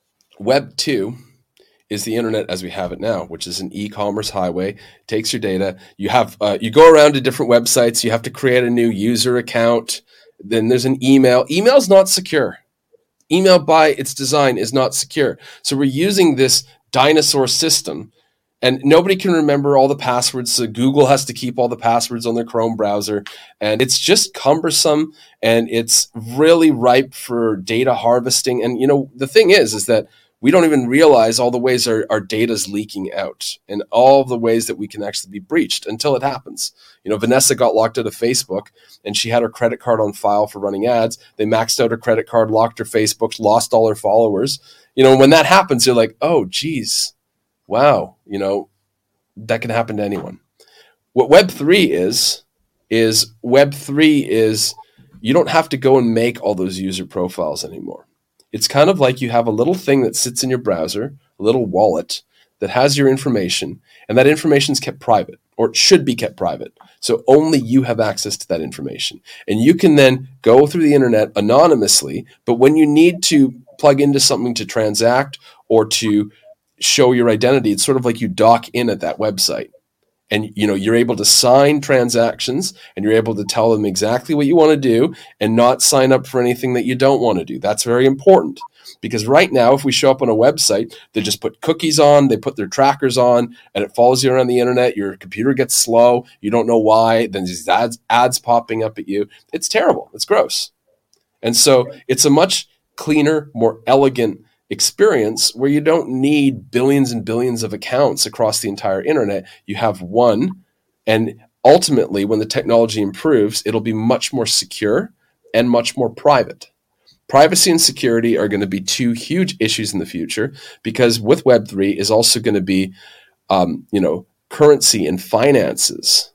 Web two is the internet as we have it now, which is an e-commerce highway. It takes your data. You have uh, you go around to different websites. You have to create a new user account. Then there's an email. Email's not secure. Email by its design is not secure. So we're using this dinosaur system, and nobody can remember all the passwords. So Google has to keep all the passwords on their Chrome browser, and it's just cumbersome, and it's really ripe for data harvesting. And you know, the thing is, is that we don't even realize all the ways our, our data is leaking out, and all the ways that we can actually be breached until it happens. You know, Vanessa got locked out of Facebook, and she had her credit card on file for running ads. They maxed out her credit card, locked her Facebook, lost all her followers. You know, when that happens, you're like, oh, geez, wow, you know, that can happen to anyone. What Web three is, is Web three is you don't have to go and make all those user profiles anymore. It's kind of like you have a little thing that sits in your browser, a little wallet that has your information, and that information is kept private, or it should be kept private. So only you have access to that information. And you can then go through the internet anonymously, but when you need to plug into something to transact or to show your identity, it's sort of like you dock in at that website. And you know, you're able to sign transactions, and you're able to tell them exactly what you want to do and not sign up for anything that you don't want to do. That's very important, because right now, if we show up on a website, they just put cookies on, they put their trackers on, and it follows you around the internet. Your computer gets slow. You don't know why. Then these ads, ads popping up at you. It's terrible. It's gross. And so it's a much cleaner, more elegant experience where you don't need billions and billions of accounts across the entire internet. You have one, and ultimately, when the technology improves, it'll be much more secure and much more private. Privacy and security are going to be two huge issues in the future, because with Web three is also going to be, um, you know, currency and finances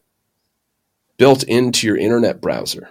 built into your internet browser.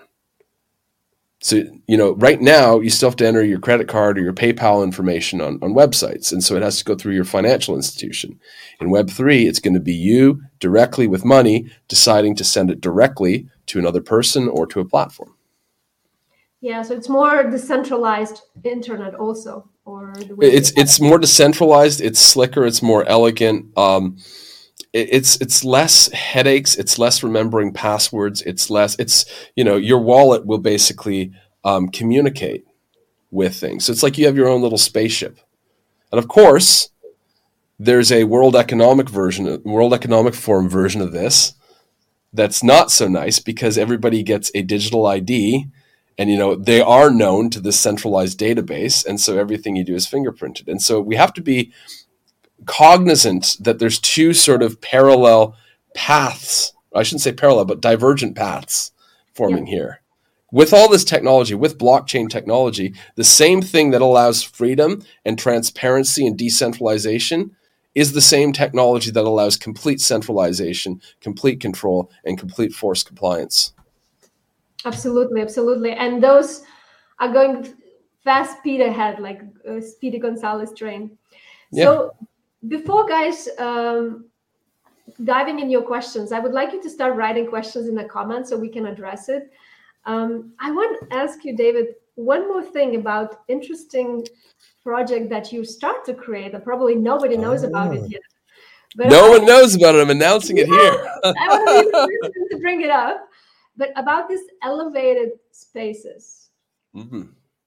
So, you know, right now you still have to enter your credit card or your PayPal information on, on websites. And so it has to go through your financial institution. In Web three, it's going to be you directly with money deciding to send it directly to another person or to a platform. Yeah, so it's more decentralized internet also, or the way it's it's more decentralized. It's slicker. It's more elegant. Um, it, it's it's less headaches. It's less remembering passwords. It's less. It's you know your wallet will basically um, communicate with things. So it's like you have your own little spaceship. And of course, there's a World Economic version, World Economic Forum version of this that's not so nice, because everybody gets a digital I D. And, you know, they are known to this centralized database. And so everything you do is fingerprinted. And so we have to be cognizant that there's two sort of parallel paths. I shouldn't say parallel, but divergent paths forming yeah. here. With all this technology, with blockchain technology, the same thing that allows freedom and transparency and decentralization is the same technology that allows complete centralization, complete control, and complete forced compliance. Absolutely, absolutely. And those are going fast speed ahead, like uh, Speedy Gonzalez train. Yeah. So before guys um, diving in your questions, I would like you to start writing questions in the comments so we can address it. Um, I want to ask you, David, one more thing about interesting project that you start to create that probably nobody knows oh. about it yet. But no I, one knows about it. I'm announcing yeah, it here. I want to be the person to bring it up. But about these elevated spaces. Mm-hmm.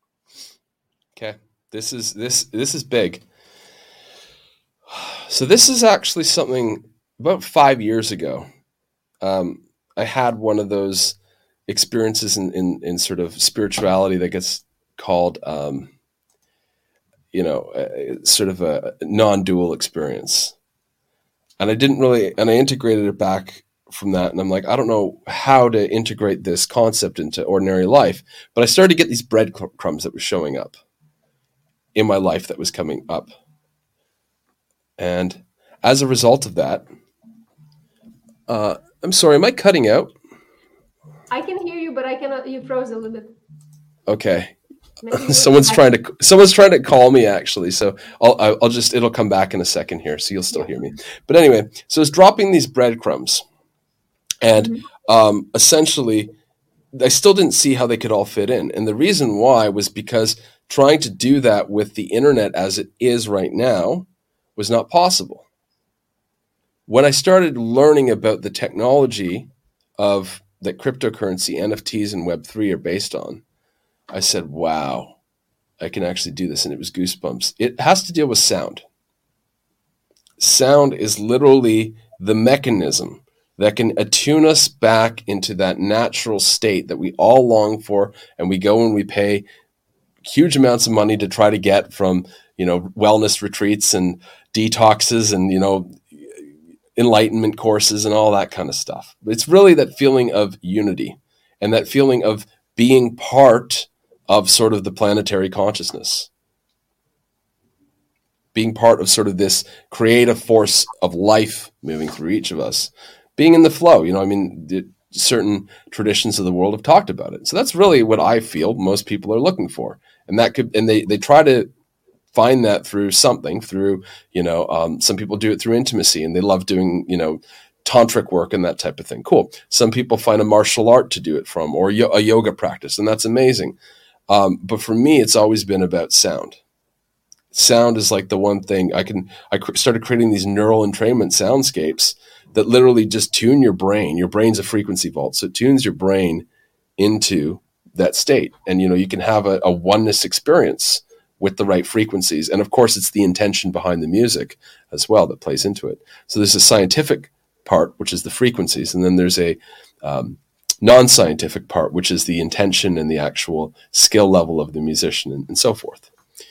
Okay, this is this this is big. So this is actually something about five years ago. Um, I had one of those experiences in, in, in sort of spirituality that gets called, um, you know, uh, sort of a non-dual experience. And I didn't really, and I integrated it back from that. And I'm like, I don't know how to integrate this concept into ordinary life. But I started to get these breadcrumbs that were showing up. in my life that was coming up. And as a result of that, uh, I'm sorry, am I cutting out? I can hear you, but I cannot. You froze a little bit. Okay. someone's trying to someone's trying to call me actually, so I'll I'll just it'll come back in a second here, so you'll still yeah. hear me. But anyway, so it's dropping these breadcrumbs, and mm-hmm. um, essentially, I still didn't see how they could all fit in, and the reason why was because trying to do that with the internet as it is right now was not possible. When I started learning about the technology of that cryptocurrency, N F Ts, and Web three are based on, I said, wow, I can actually do this. And it was goosebumps. It has to deal with sound. Sound is literally the mechanism that can attune us back into that natural state that we all long for. And we go and we pay huge amounts of money to try to get from, you know, wellness retreats and detoxes and, you know, enlightenment courses and all that kind of stuff. It's really that feeling of unity and that feeling of being part of sort of the planetary consciousness, being part of sort of this creative force of life moving through each of us, being in the flow. You know, I mean, the, certain traditions of the world have talked about it. So that's really what I feel most people are looking for. And that could, and they, they try to find that through something, through, you know, um, some people do it through intimacy and they love doing, you know, tantric work and that type of thing. Cool. Some people find a martial art to do it from, or yo- a yoga practice, and that's amazing. Um, but for me, it's always been about sound. Sound is like the one thing I can, I started creating these neural entrainment soundscapes that literally just tune your brain. Your brain's a frequency vault. So it tunes your brain into that state. And, you know, you can have a, a oneness experience with the right frequencies. And of course, it's the intention behind the music as well that plays into it. So there's a scientific part, which is the frequencies. And then there's a um, non-scientific part, which is the intention and the actual skill level of the musician and, and so forth.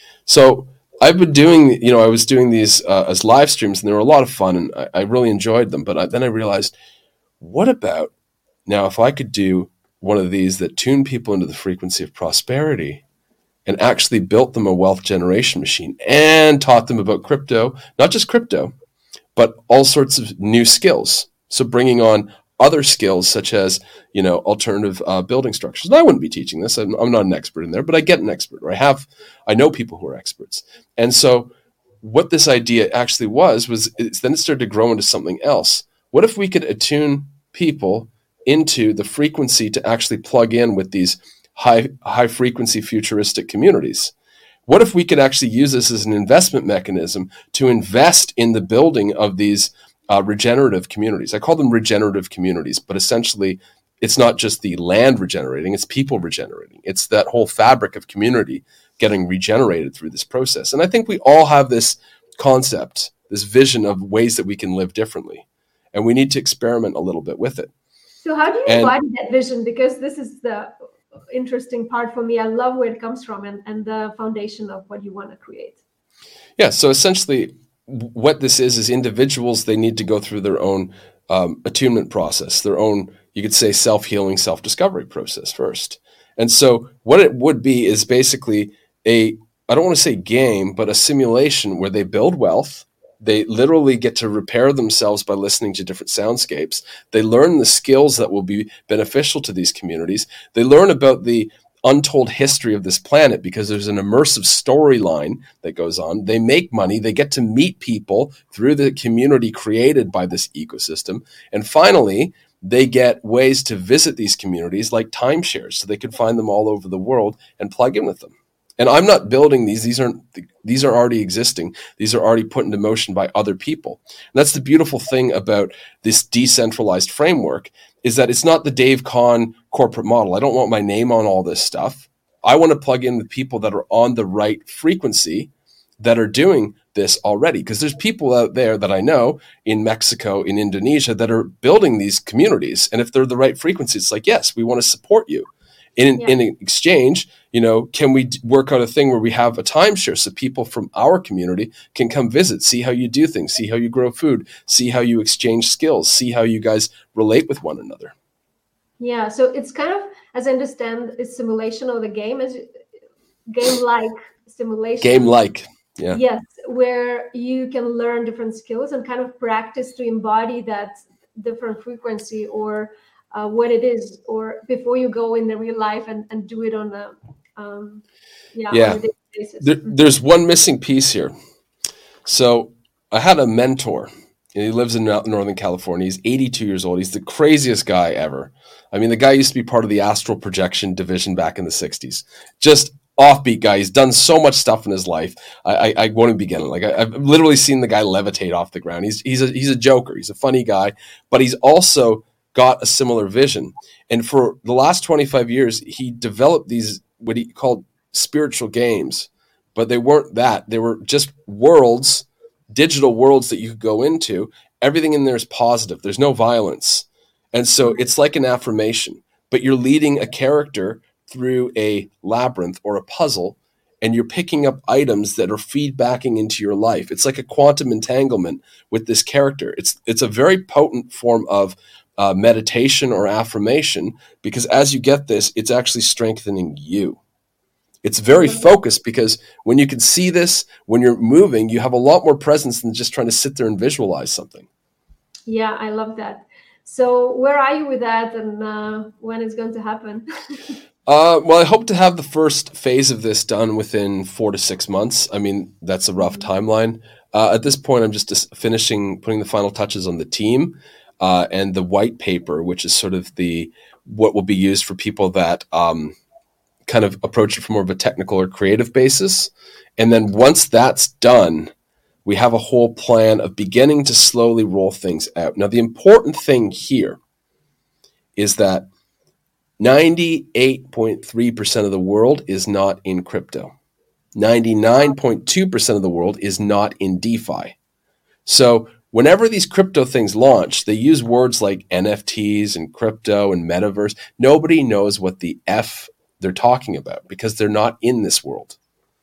So I've been doing, you know, I was doing these uh, as live streams and they were a lot of fun and I, I really enjoyed them. But I, then I realized, what about now if I could do one of these that tune people into the frequency of prosperity and actually built them a wealth generation machine and taught them about crypto, not just crypto, but all sorts of new skills. So bringing on other skills such as, you know, alternative uh, building structures. And I wouldn't be teaching this. I'm, I'm not an expert in there, but I get an expert, or I have, I know people who are experts. And so what this idea actually was, was it's, then it started to grow into something else. What if we could attune people into the frequency to actually plug in with these high high frequency futuristic communities? What if we could actually use this as an investment mechanism to invest in the building of these uh, regenerative communities? I call them regenerative communities, but essentially it's not just the land regenerating, it's people regenerating. It's that whole fabric of community getting regenerated through this process. And I think we all have this concept, this vision of ways that we can live differently. And we need to experiment a little bit with it. So how do you and, embody that vision? Because this is the interesting part for me. I love where it comes from and, and the foundation of what you want to create. Yeah. So essentially what this is, is individuals, they need to go through their own um, attunement process, their own, you could say, self-healing, self-discovery process first. And so what it would be is basically a, I don't want to say game, but a simulation where they build wealth. They literally get to repair themselves by listening to different soundscapes. They learn the skills that will be beneficial to these communities. They learn about the untold history of this planet because there's an immersive storyline that goes on. They make money. They get to meet people through the community created by this ecosystem. And finally, they get ways to visit these communities like timeshares so they can find them all over the world and plug in with them. And I'm not building these. These aren't, these are already existing. These are already put into motion by other people. And that's the beautiful thing about this decentralized framework is that it's not the Dave Kahn corporate model. I don't want my name on all this stuff. I want to plug in with people that are on the right frequency that are doing this already. Because there's people out there that I know in Mexico, in Indonesia, that are building these communities. And if they're the right frequency, it's like, yes, we want to support you. In, yeah. in exchange, you know, can we work out a thing where we have a timeshare so people from our community can come visit, see how you do things, see how you grow food, see how you exchange skills, see how you guys relate with one another. Yeah, so it's kind of, as I understand, it's simulation of the game, as game like stimulation. Game-like. Yeah. Yes, where you can learn different skills and kind of practice to embody that different frequency or uh, what it is, or before you go in the real life and, and do it on a um, yeah, Yeah. on a daily basis. There, there's one missing piece here. So I had a mentor, and he lives in Northern California. He's eighty-two years old. He's the craziest guy ever. I mean, the guy used to be part of the astral projection division back in the sixties. Just offbeat guy. He's done so much stuff in his life. I, I, I won't even begin. Like I, I've literally seen the guy levitate off the ground. He's he's a he's a joker. He's a funny guy, but he's also got a similar vision. And for the last twenty-five years, he developed these what he called spiritual games, but they weren't that. They were just worlds, digital worlds that you could go into. Everything in there is positive. There's no violence. And so it's like an affirmation, but you're leading a character through a labyrinth or a puzzle, and you're picking up items that are feedbacking into your life. It's like a quantum entanglement with this character. It's it's a very potent form of uh, meditation or affirmation, because as you get this, it's actually strengthening you. It's very focused, because when you can see this, when you're moving, you have a lot more presence than just trying to sit there and visualize something. Yeah, I love that. So where are you with that, and uh, when it's going to happen? Uh, well, I hope to have the first phase of this done within four to six months. I mean, that's a rough timeline. Uh, at this point, I'm just finishing putting the final touches on the team uh, and the white paper, which is sort of the what will be used for people that um, kind of approach it from more of a technical or creative basis. And then once that's done, we have a whole plan of beginning to slowly roll things out. Now, the important thing here is that ninety-eight point three percent of the world is not in crypto. ninety-nine point two percent of the world is not in DeFi. So whenever these crypto things launch, they use words like N F Ts and crypto and metaverse. Nobody knows what the F they're talking about, because they're not in this world.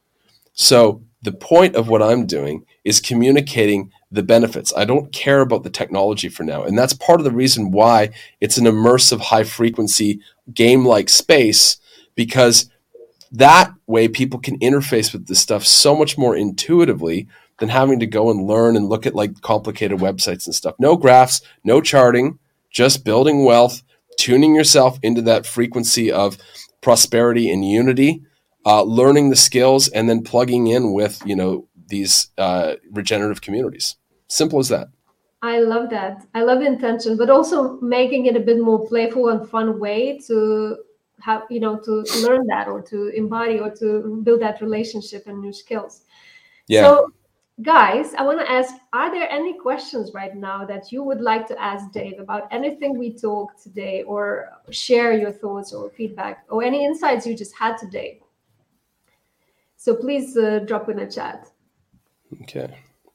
So the point of what I'm doing is communicating the benefits. I don't care about the technology for now. And that's part of the reason why it's an immersive, high frequency game-like space, because that way people can interface with this stuff so much more intuitively than having to go and learn and look at like complicated websites and stuff. No graphs, no charting, just building wealth, tuning yourself into that frequency of prosperity and unity, uh, learning the skills, and then plugging in with, you know, these uh, regenerative communities. Simple as that. I love that. I love the intention, but also making it a bit more playful and fun way to have, you know, to learn that or to embody or to build that relationship and new skills. Yeah. So guys, I want to ask, are there any questions right now that you would like to ask Dave about anything we talked today, or share your thoughts or feedback or any insights you just had today? So please uh, drop in a chat. Okay.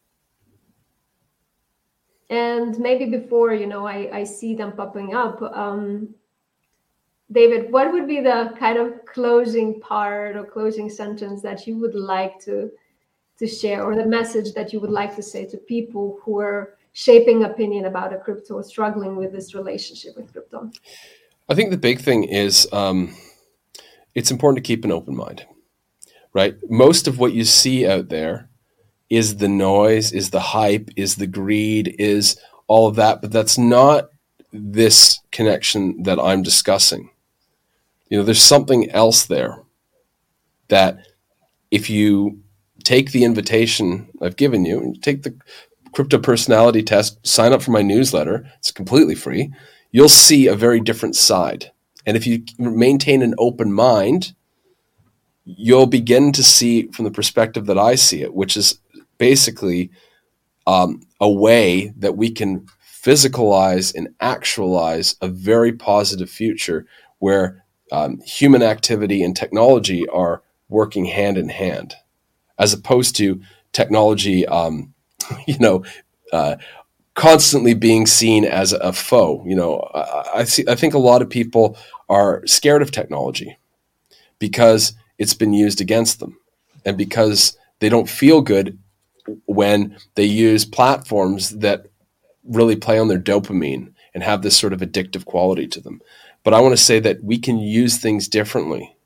And maybe before, you know, I, I see them popping up. Um, David, what would be the kind of closing part or closing sentence that you would like to to share, or the message that you would like to say to people who are shaping opinion about a crypto or struggling with this relationship with crypto? I think the big thing is um, it's important to keep an open mind, right? Most of what you see out there is the noise, is the hype, is the greed, is all of that, but that's not this connection that I'm discussing. You know, there's something else there that if you take the invitation I've given you, take the crypto personality test, sign up for my newsletter, it's completely free, you'll see a very different side. And if you maintain an open mind, you'll begin to see from the perspective that I see it, which is basically um, a way that we can physicalize and actualize a very positive future where um, human activity and technology are working hand in hand, as opposed to technology, um, you know, uh, constantly being seen as a foe. You know, I, I see. I think a lot of people are scared of technology because it's been used against them, and because they don't feel good when they use platforms that really play on their dopamine and have this sort of addictive quality to them. But I want to say that we can use things differently.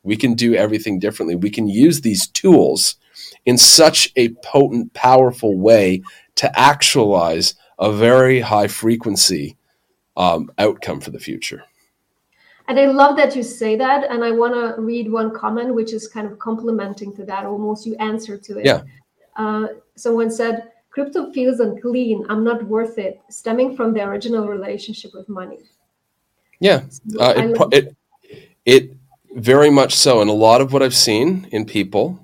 We can do everything differently. We can use these tools in such a potent, powerful way to actualize a very high frequency um, outcome for the future. And I love that you say that. And I want to read one comment, which is kind of complementing to that. Almost you answer to it. Yeah. Uh, someone said, crypto feels unclean. I'm not worth it. Stemming from the original relationship with money. Yeah. So Uh, it, it, it very much so. And a lot of what I've seen in people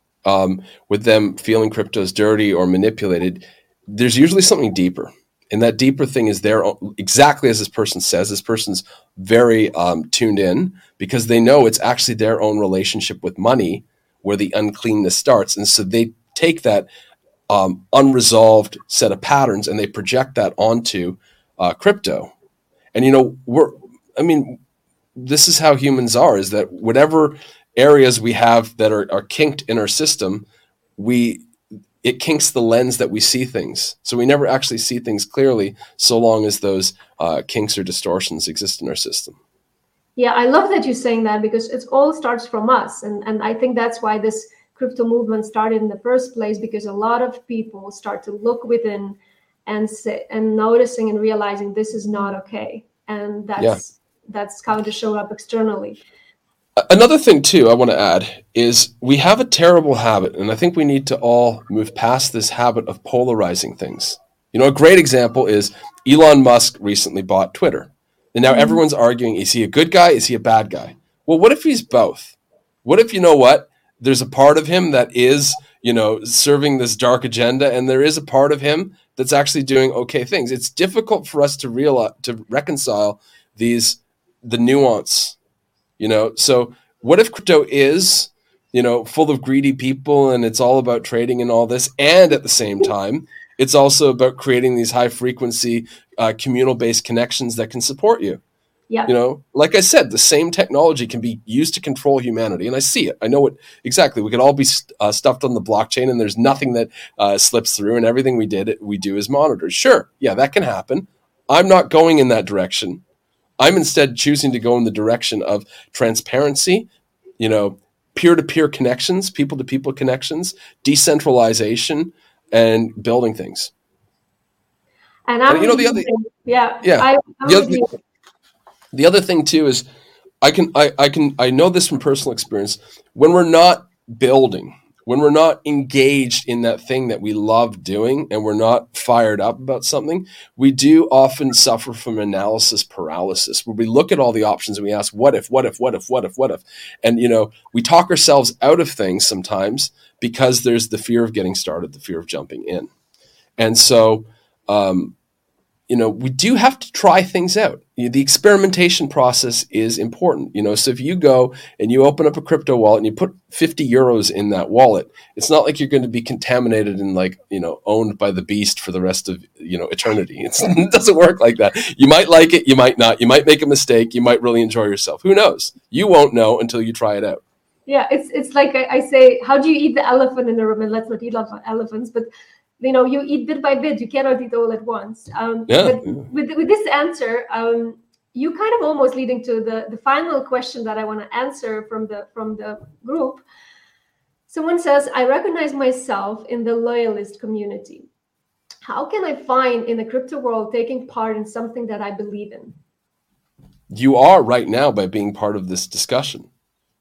um, with them feeling crypto is dirty or manipulated, there's usually something deeper. And that deeper thing is their own, exactly as this person says. This person's very um, tuned in because they know it's actually their own relationship with money where the uncleanness starts. And so they take that um, unresolved set of patterns and they project that onto uh, crypto. And, you know, we're, I mean, this is how humans are, is that whatever areas we have that are, are kinked in our system, we it kinks the lens that we see things. So we never actually see things clearly so long as those uh, kinks or distortions exist in our system. Yeah, I love that you're saying that because it all starts from us. And, and I think that's why this crypto movement started in the first place, because a lot of people start to look within and say, and noticing and realizing this is not okay. And that's yeah. that's how to show up externally. Another thing, too, I want to add is we have a terrible habit, and I think we need to all move past this habit of polarizing things. You know, a great example is Elon Musk recently bought Twitter. And now mm-hmm. everyone's arguing, is he a good guy? Is he a bad guy? Well, what if he's both? What if, you know what, there's a part of him that is, you know, serving this dark agenda, and there is a part of him that's actually doing okay things. It's difficult for us to realize, to reconcile these, the nuance. You know, so what if crypto is, you know, full of greedy people and it's all about trading and all this, and at the same time, it's also about creating these high frequency uh, communal based connections that can support you. Yeah. You know, like I said, the same technology can be used to control humanity, and I see it. I know it exactly. We could all be st- uh, stuffed on the blockchain, and there's nothing that uh, slips through, and everything we did we do is monitored. Sure, yeah, that can happen. I'm not going in that direction. I'm instead choosing to go in the direction of transparency, you know, peer-to-peer connections, people-to-people connections, decentralization, and building things. And I'm, and, you know, the other, yeah, yeah, I, the, other, the other thing too is, I can, I, I can, I know this from personal experience. When we're not building, when we're not engaged in that thing that we love doing and we're not fired up about something, we do often suffer from analysis paralysis, where we look at all the options and we ask, what if, what if, what if, what if, what if? And, you know, we talk ourselves out of things sometimes because there's the fear of getting started, the fear of jumping in. And so, um, you know, we do have to try things out. The experimentation process is important. You know, so if you go and you open up a crypto wallet and you put fifty euros in that wallet, it's not like you're going to be contaminated and, like, you know, owned by the beast for the rest of, you know, eternity. It's, it doesn't work like that. You might like it, you might not. You might make a mistake. You might really enjoy yourself. Who knows? You won't know until you try it out. Yeah, it's it's like I, I say, how do you eat the elephant in the room? And let's not eat elephants, but you know, you eat bit by bit. You cannot eat all at once. Um, yeah. But with with this answer, um, you kind of almost leading to the, the final question that I want to answer from the from the group. Someone says, I recognize myself in the loyalist community. How can I find in the crypto world taking part in something that I believe in? You are right now by being part of this discussion.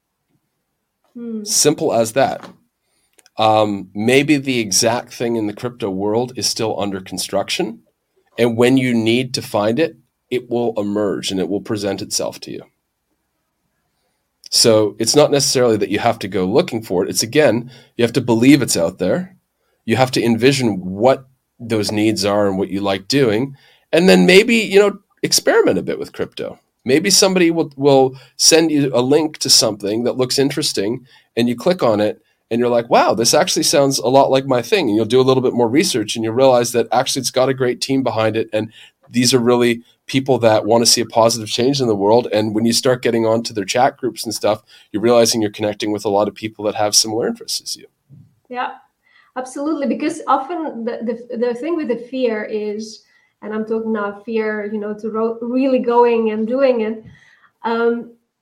Hmm. Simple as that. Um, maybe the exact thing in the crypto world is still under construction. And when you need to find it, it will emerge and it will present itself to you. So it's not necessarily that you have to go looking for it. It's, again, you have to believe it's out there. You have to envision what those needs are and what you like doing. And then maybe, you know, experiment a bit with crypto. Maybe somebody will, will send you a link to something that looks interesting and you click on it. And you're like, wow, this actually sounds a lot like my thing. And you'll do a little bit more research and you'll realize that actually it's got a great team behind it. And these are really people that want to see a positive change in the world. And when you start getting onto their chat groups and stuff, you're realizing you're connecting with a lot of people that have similar interests as you. Yeah, absolutely. Because often the, the, the thing with the fear is, and I'm talking now fear, you know, to ro- really going and doing it. Um,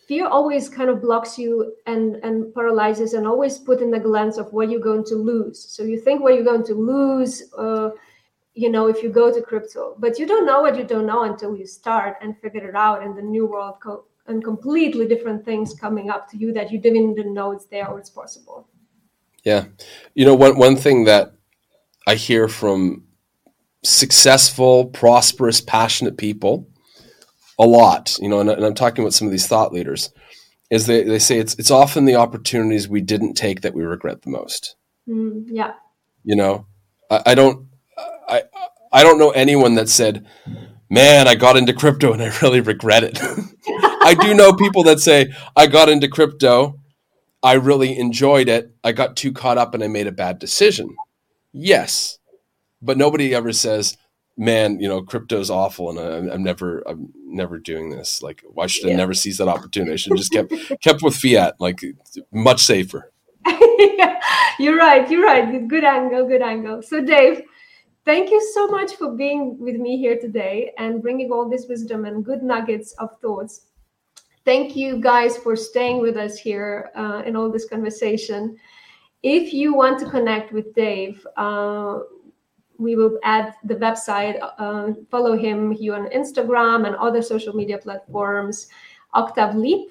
fear always kind of blocks you and, and paralyzes, and always put in the lens of what you're going to lose. So you think what you're going to lose, uh, you know, if you go to crypto, but you don't know what you don't know until you start and figure it out in the new world, co- and completely different things coming up to you that you didn't even know it's there or it's possible. Yeah. You know, one, one thing that I hear from successful, prosperous, passionate people a lot, you know, and, and I'm talking about some of these thought leaders, is they, they say it's it's often the opportunities we didn't take that we regret the most. Mm, yeah. You know, I, I don't I I don't know anyone that said, man, I got into crypto and I really regret it. I do know people that say, I got into crypto, I really enjoyed it, I got too caught up and I made a bad decision. Yes. But nobody ever says, man, you know, crypto's awful and I'm, I'm never, I'm never doing this. Like, why should yeah. I never seize that opportunity? I should just kept kept with fiat, like much safer. Yeah, you're right. You're right. Good angle. Good angle. So, Dave, thank you so much for being with me here today and bringing all this wisdom and good nuggets of thoughts. Thank you guys for staying with us here uh, in all this conversation. If you want to connect with Dave, uh, we will add the website, uh, follow him here on Instagram and other social media platforms, Octave Leap.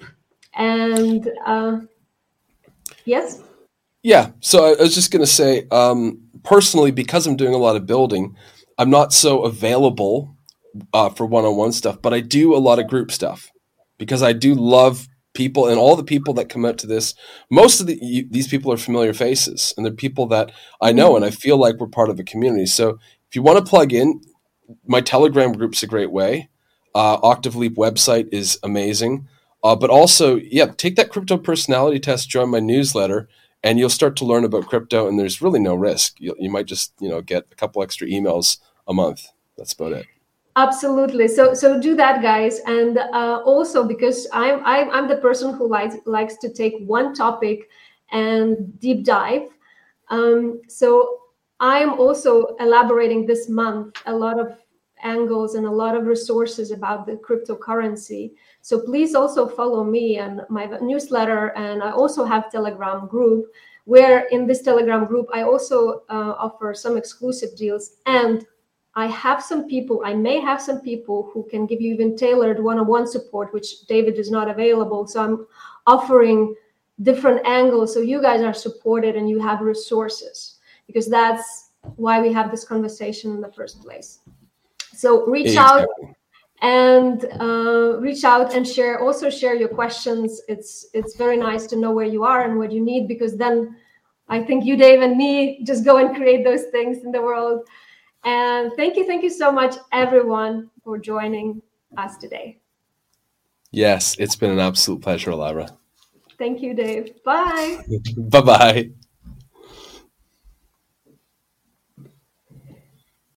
And uh, yes? Yeah. So I was just going to say, um, personally, because I'm doing a lot of building, I'm not so available uh, for one-on-one stuff, but I do a lot of group stuff because I do love people, and all the people that come out to this, most of the, you, these people are familiar faces, and they're people that I know, mm-hmm. and I feel like we're part of a community. So if you want to plug in, my Telegram group's a great way. Uh, Octave Leap website is amazing. Uh, but also, yeah, take that crypto personality test, join my newsletter, and you'll start to learn about crypto, and there's really no risk. You, you might just, you know, get a couple extra emails a month. That's about it. Absolutely. So so do that, guys. And uh, also, because I'm, I'm I'm the person who likes likes to take one topic and deep dive. Um, so I'm also elaborating this month a lot of angles and a lot of resources about the cryptocurrency. So please also follow me and my newsletter. And I also have Telegram group, where in this Telegram group, I also uh, offer some exclusive deals. And I have some people, I may have some people who can give you even tailored one-on-one support, which David is not available. So I'm offering different angles so you guys are supported and you have resources, because that's why we have this conversation in the first place. So reach exactly. out and uh, reach out and share, also share your questions. It's it's very nice to know where you are and what you need, because then I think you, Dave, and me just go and create those things in the world. And thank you, thank you so much, everyone, for joining us today. Yes, it's been an absolute pleasure, Laura. Thank you, Dave. Bye. Bye-bye.